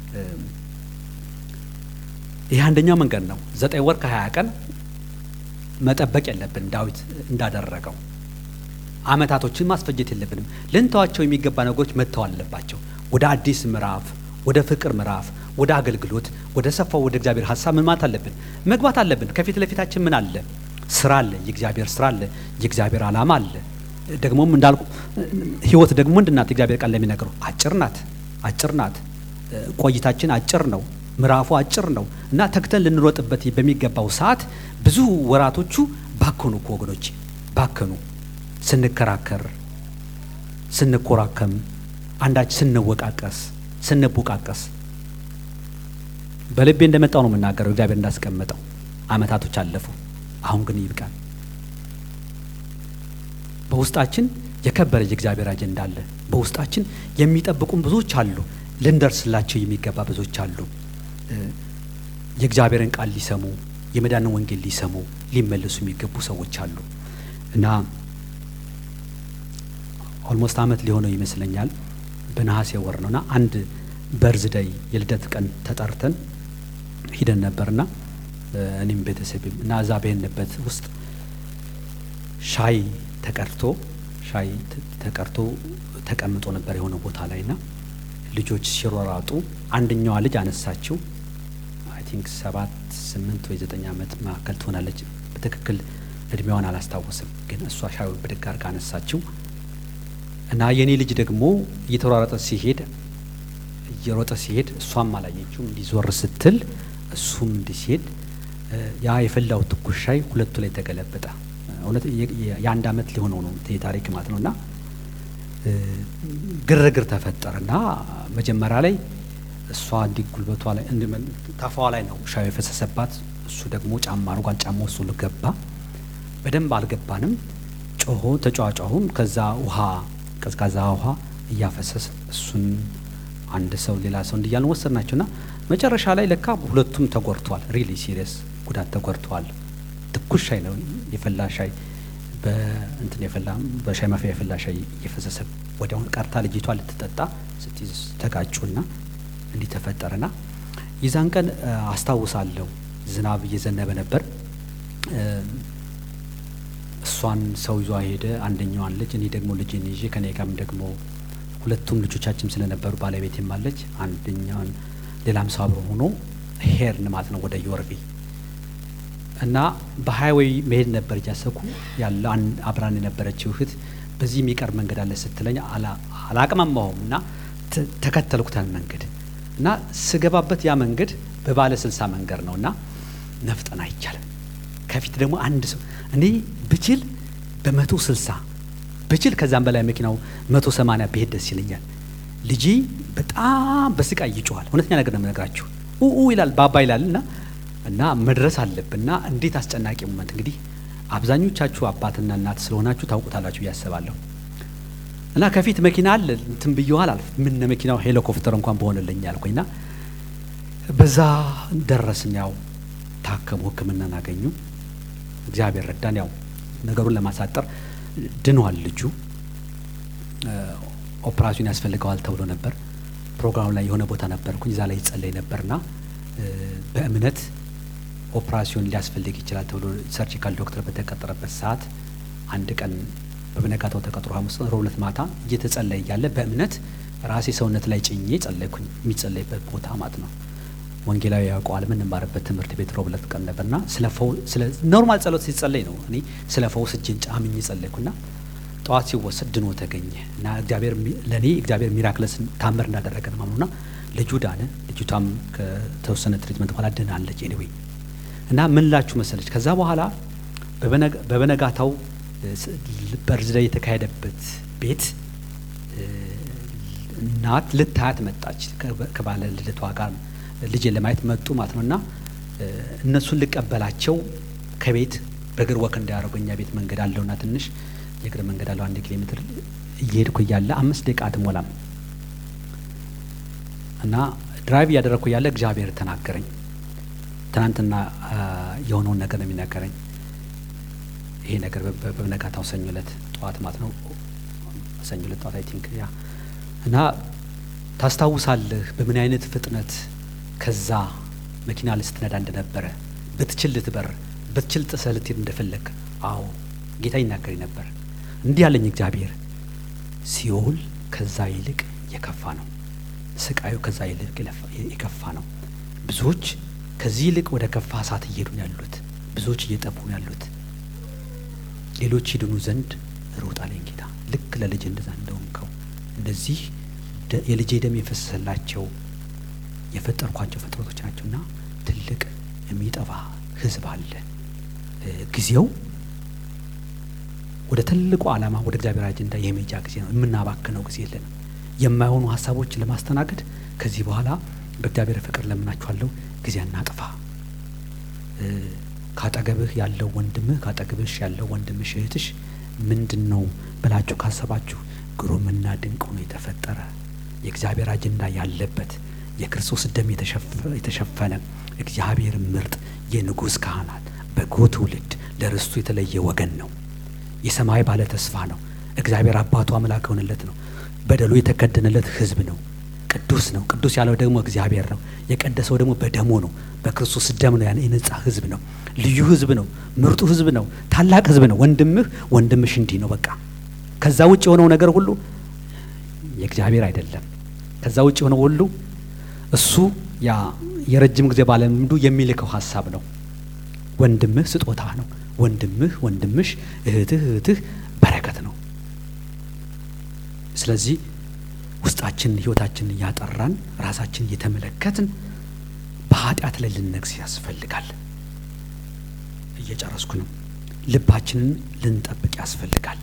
ይህ አንደኛው መንገድ ነው። ዘጠኝ ወር ከሀያ ቀን መጠበቅ የለብን ዳዊት እንዳደረገው። አመታቶችን ማስፈጀት የለብንም። ልንተዋቸው የሚገባ ነገሮች መተው አለባቸው። ወደ አዲስ ምዕራፍ፣ ወደ ፍቅር ምዕራፍ፣ ወደ አገልግሎት፣ ወደ ሰፋው ወደ እግዚአብሔር ሐሳብ ምን ማለት አለብን? መግባት አለብን። ከፊት ለፊታችን ምን አለ? ስራ አለ፣ የእግዚአብሔር ስራ አለ፣ የእግዚአብሔር ዓላማ አለ። ደግሞም እንዳልኩ ህይወት ደግሞ ምንድናት? የእግዚአብሔር ቃል ለሚነግረው አጭር ናት፣ አጭር ናት። ቆይታችን አጭር ነው፣ ምዕራፉ አጭር ነው እና ተግተን ልንሮጥበት በሚገባው ሰዓት ብዙ ወራቶቹ ባከኑ እኮ ወገኖቼ፣ ባከኑ። ስንከራከር፣ ስንኮራከም፣ አንዳች ስንወቃቀስ፣ ስንቦቃቀስ በልቤ እንደመጣው ነው የምናገረው። እግዚአብሔር እንዳስቀመጠው አመታቶች አለፉ። አሁን ግን ይብቃል። በውስጣችን የከበረ የእግዚአብሔር አጀንዳ አለ። በውስጣችን የሚጠብቁን ብዙዎች አሉ። ልንደርስላቸው የሚገባ ብዙዎች አሉ። የእግዚአብሔርን ቃል ሊሰሙ፣ የመዳንን ወንጌል ሊሰሙ፣ ሊመለሱ የሚገቡ ሰዎች አሉ እና ኦልሞስት አመት ሊሆነው ይመስለኛል። በነሐሴ ወር ነውና አንድ በርዝደይ የልደት ቀን ተጠርተን ሂደን ነበርና እኔም ቤተሰብም እና እዛ በሄንበት ውስጥ ሻይ ተቀርቶ ሻይ ተቀርቶ ተቀምጦ ነበር የሆነ ቦታ ላይና ልጆች ሲሮራጡ አንደኛዋ ልጅ አነሳችው። አይ ቲንክ ሰባት ስምንት ወይ ዘጠኝ አመት ማከል ትሆናለች። በትክክል እድሜዋን አላስታውስም፣ ግን እሷ ሻዩን ብድግ አድርጋ አነሳችው እና የኔ ልጅ ደግሞ እየተሯሯጠ ሲሄድ እየሮጠ ሲሄድ እሷም አላየችው። እንዲዞር ስትል እሱም እንዲሄድ ያ የፈላው ትኩስ ሻይ ሁለቱ ላይ ተገለበጠ። እውነት የአንድ አመት ሊሆነው ነው ታሪክ ማለት ነውና ግርግር ተፈጠረና መጀመሪያ ላይ እሷ እንዲ ጉልበቷ ላይ እንዲ ታፋዋ ላይ ነው ሻዩ የፈሰሰባት። እሱ ደግሞ ጫማ አርጓል። ጫማው እሱ ልገባ በደንብ አልገባንም። ጮሆ ተጫጫሁም። ከዛ ውሃ ቀዝቃዛ ውሃ እያፈሰስ እሱን አንድ ሰው ሌላ ሰው እንዲያልን ወሰድናቸውና መጨረሻ ላይ ለካ ሁለቱም ተጎርቷል። ሪሊ ሲሪየስ ጉዳት ተጎርቷል። ትኩስ ሻይ ነው የፈላ ሻይ በእንትን የፈላ በሻይ ማፊያ የፈላ ሻይ እየፈሰሰ ወዲያውን ቀርታ ልጅቷ ልትጠጣ ስትይዝ ተጋጩና እንዲህ ተፈጠረና የዛን ቀን አስታውሳለሁ። ዝናብ እየዘነበ ነበር። እሷን ሰው ይዟ ሄደ፣ አንደኛዋን ልጅ። እኔ ደግሞ ልጅን ይዤ ከኔ ጋርም ደግሞ ሁለቱም ልጆቻችን ስለነበሩ ባለቤቴም አለች። አንደኛውን ሌላም ሰው አብሮ ሆኖ ሄርን ማለት ነው ወደ ዮርቤ እና በሃይዌይ መሄድ ነበር እያሰብኩ ያለ አብራን የነበረችው እህት በዚህ የሚቀር መንገድ አለ ስትለኝ አላቅማማሁም እና ተከተልኩታል መንገድ እና ስገባበት ያ መንገድ በባለ ስልሳ መንገድ ነውና ነፍጠን አይቻልም። ከፊት ደግሞ አንድ ሰው እኔ ብችል በመቶ ስልሳ ብችል ከዛም በላይ መኪናው መቶ ሰማንያ ብሄድ ደስ ይለኛል። ልጄ በጣም በስቃይ ይጮሃል። እውነተኛ ነገር ነው የምነግራችሁ። ኡኡ ይላል፣ ባባ ይላልና እና መድረስ አለብንና እንዴት አስጨናቂ ሞመንት። እንግዲህ አብዛኞቻችሁ አባትና እናት ስለሆናችሁ ታውቁታላችሁ ያስባለሁ። እና ከፊት መኪና አለ እንትን ብየዋል አልፍ ምን መኪናው ሄሊኮፕተር እንኳን በሆነልኝ ያልኩኝና በዛ ደረስን። ያው ታከሙ፣ ሕክምናን አገኙ። እግዚአብሔር ረዳን። ያው ነገሩን ለማሳጠር ድኗል ልጁ። ኦፕራሲዮን ያስፈልገዋል ተብሎ ነበር። ፕሮግራሙ ላይ የሆነ ቦታ ነበርኩኝ፣ እዛ ላይ ይጸለይ ነበርና በእምነት ኦፕራሲዮን ሊያስፈልግ ይችላል ተብሎ ሰርጂካል ዶክተር በተቀጠረበት ሰዓት አንድ ቀን በበነጋታው ተቀጥሮ ሐሙስ ሮብለት ማታ እየተጸለየ ያለ በእምነት ራሴ ሰውነት ላይ ጭኜ ጸለይኩኝ። የሚጸለይበት ቦታ ማለት ነው። ወንጌላዊ ያውቀዋል። ምን እንማርበት ትምህርት ቤት ሮብለት ቀን ነበርና ስለ ፈው ስለ ኖርማል ጸሎት ሲጸለይ ነው። እኔ ስለ ፈውስ እጄን ጫምኜ ጸለይኩና ጠዋት ሲወሰድ ድኖ ተገኘ እና እግዚአብሔር ለኔ እግዚአብሔር ሚራክለስ ታምር እንዳደረገ ነው ማምኑና ልጁ ዳነ። ልጅቷም ከተወሰነ ትሪትመንት በኋላ ድናለች። ኤኒዌይ እና ምን ላችሁ መሰለች ከዛ በኋላ በበነጋታው በርዝደይ የተካሄደበት ቤት እናት ልታያት መጣች። ከባለ ልደቷ ጋር ልጄን ለማየት መጡ ማለት ነውና እነሱን ልቀበላቸው ከቤት በእግር ወክ እንዳያደርጉ እኛ ቤት መንገድ አለውና ትንሽ የእግር መንገድ አለው አንድ ኪሎ ሜትር እየሄድኩ እያለ አምስት ደቂቃ አትሞላም እና ድራይቭ እያደረኩ ያለ እግዚአብሔር ተናገረኝ። ትናንትና የሆነውን ነገር ነው የሚናገረኝ። ይሄ ነገር በበነጋታው ሰኞ ዕለት ጠዋት ማለት ነው። ሰኞ ዕለት ጠዋት አይ ቲንክ ያ እና ታስታውሳለህ በምን አይነት ፍጥነት ከዛ መኪና ልስትነዳ እንደነበረ ብትችል ልትበር ብትችል ጥሰህ ልትሄድ እንደፈለግ። አዎ ጌታ ይናገረኝ ነበር። እንዲህ ያለኝ እግዚአብሔር ሲኦል ከዛ ይልቅ የከፋ ነው፣ ስቃዩ ከዛ ይልቅ የከፋ ነው። ብዙዎች ከዚህ ይልቅ ወደ ከፋ እሳት እየሄዱ ነው ያሉት። ብዙዎች እየጠፉ ነው ያሉት። ሌሎች ይድኑ ዘንድ ሩጥ አለኝ ጌታ። ልክ ለልጅ እንደዛ እንደሆንከው እንደዚህ የልጄ ደም የፈሰሰላቸው የፈጠርኳቸው ፍጥረቶች ናቸውና ትልቅ የሚጠፋ ህዝብ አለ። ጊዜው ወደ ትልቁ ዓላማ ወደ እግዚአብሔር አጀንዳ የመሄጃ ጊዜ ነው። የምናባክነው ጊዜ የለንም። የማይሆኑ ሀሳቦች ለማስተናገድ ከዚህ በኋላ በእግዚአብሔር ፍቅር ለምናችኋለሁ ጊዜ እናጥፋ። ካጠገብህ ያለው ወንድምህ ካጠገብሽ ያለው ወንድምሽ እህትሽ ምንድነው ብላችሁ ካሰባችሁ ግሩምና ድንቅ ሆኖ የተፈጠረ የእግዚአብሔር አጀንዳ ያለበት የክርስቶስ ደም የተሸፈነ እግዚአብሔር ምርጥ የንጉሥ ካህናት በጎ ትውልድ ለርስቱ የተለየ ወገን ነው። የሰማይ ባለ ተስፋ ነው። እግዚአብሔር አባቱ አምላክ ሆነለት ነው። በደሉ የተከደነለት ህዝብ ነው። ቅዱስ ነው። ቅዱስ ያለው ደግሞ እግዚአብሔር ነው። የቀደሰው ደግሞ በደሙ ነው። በክርስቶስ ደም ነው ያን የነጻ ህዝብ ነው። ልዩ ህዝብ ነው። ምርጡ ህዝብ ነው። ታላቅ ህዝብ ነው። ወንድምህ ወንድምሽ እንዲህ ነው። በቃ ከዛ ውጭ የሆነው ነገር ሁሉ የእግዚአብሔር አይደለም። ከዛ ውጭ የሆነው ሁሉ እሱ ያ የረጅም ጊዜ ባለምንዱ የሚልከው ሐሳብ ነው። ወንድምህ ስጦታ ነው። ወንድምህ ወንድምሽ እህትህ እህትህ በረከት ነው። ስለዚህ ውስጣችን ህይወታችንን ያጠራን ራሳችን እየተመለከትን በኃጢአት ላይ ልንነግስ ያስፈልጋል። እየጨረስኩ ነው። ልባችንን ልንጠብቅ ያስፈልጋል።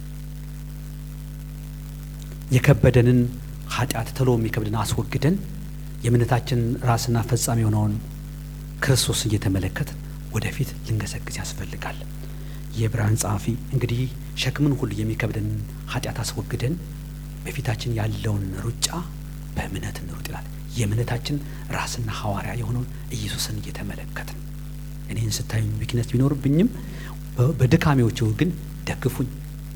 የከበደንን ኃጢአት ተሎ የሚከብደን አስወግደን የእምነታችን ራስና ፈጻሚ የሆነውን ክርስቶስ እየተመለከት ወደፊት ልንገሰግስ ያስፈልጋል። የዕብራውያን ጸሐፊ እንግዲህ ሸክምን ሁሉ የሚከብደን ኃጢአት አስወግደን በፊታችን ያለውን ሩጫ በእምነት እንሩጥ ይላል። የእምነታችን ራስና ሐዋርያ የሆነውን ኢየሱስን እየተመለከትን እኔን ስታዩኝ ዊክነስ ቢኖርብኝም በድካሜዎቹ ግን ደግፉኝ።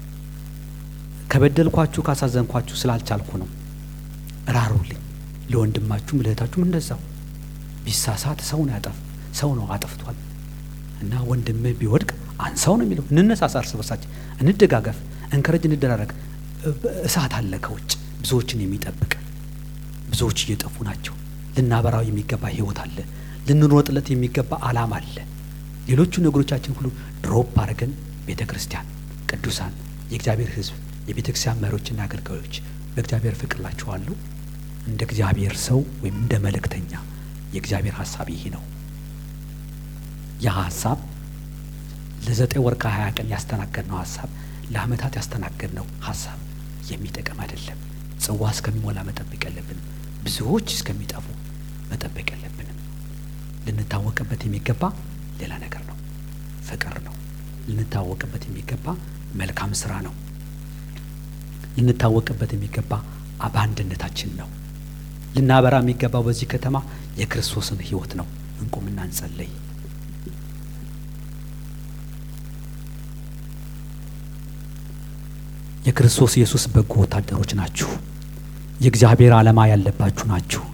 ከበደልኳችሁ ካሳዘንኳችሁ ስላልቻልኩ ነው። ራሩልኝ። ለወንድማችሁም ለእህታችሁም እንደዛው። ቢሳሳት ሰው ነው ያጠፍ ሰው ነው አጥፍቷል እና ወንድምህ ቢወድቅ አንሳው ነው የሚለው። እንነሳሳ፣ እርስ በርሳችን እንደጋገፍ፣ እንከረጅ፣ እንደራረግ። እሳት አለ ከውጭ ብዙዎችን የሚጠብቅ። ብዙዎች እየጠፉ ናቸው። ልናበራው የሚገባ ህይወት አለ። ልንሮጥለት የሚገባ ዓላማ አለ። ሌሎቹ ነገሮቻችን ሁሉ ድሮፕ አድርገን ቤተ ክርስቲያን፣ ቅዱሳን፣ የእግዚአብሔር ህዝብ፣ የቤተ ክርስቲያን መሪዎችና አገልጋዮች በእግዚአብሔር ፍቅር ላችኋለሁ። እንደ እግዚአብሔር ሰው ወይም እንደ መልእክተኛ የእግዚአብሔር ሐሳብ ይሄ ነው። ያ ሐሳብ ለዘጠኝ ወር ከሀያ ቀን ያስተናገድነው ሐሳብ፣ ለአመታት ያስተናገድነው ሐሳብ የሚጠቅም አይደለም። ጽዋ እስከሚሞላ መጠበቅ የለብንም። ብዙዎች እስከሚጠፉ መጠበቅ የለብንም። ልንታወቅበት የሚገባ ሌላ ነገር ነው። ፍቅር ነው። ልንታወቅበት የሚገባ መልካም ስራ ነው። ልንታወቅበት የሚገባ አባንድነታችን ነው። ልናበራ የሚገባው በዚህ ከተማ የክርስቶስን ህይወት ነው። እንቁምና እንጸልይ። የክርስቶስ ኢየሱስ በጎ ወታደሮች ናችሁ። የእግዚአብሔር ዓላማ ያለባችሁ ናችሁ።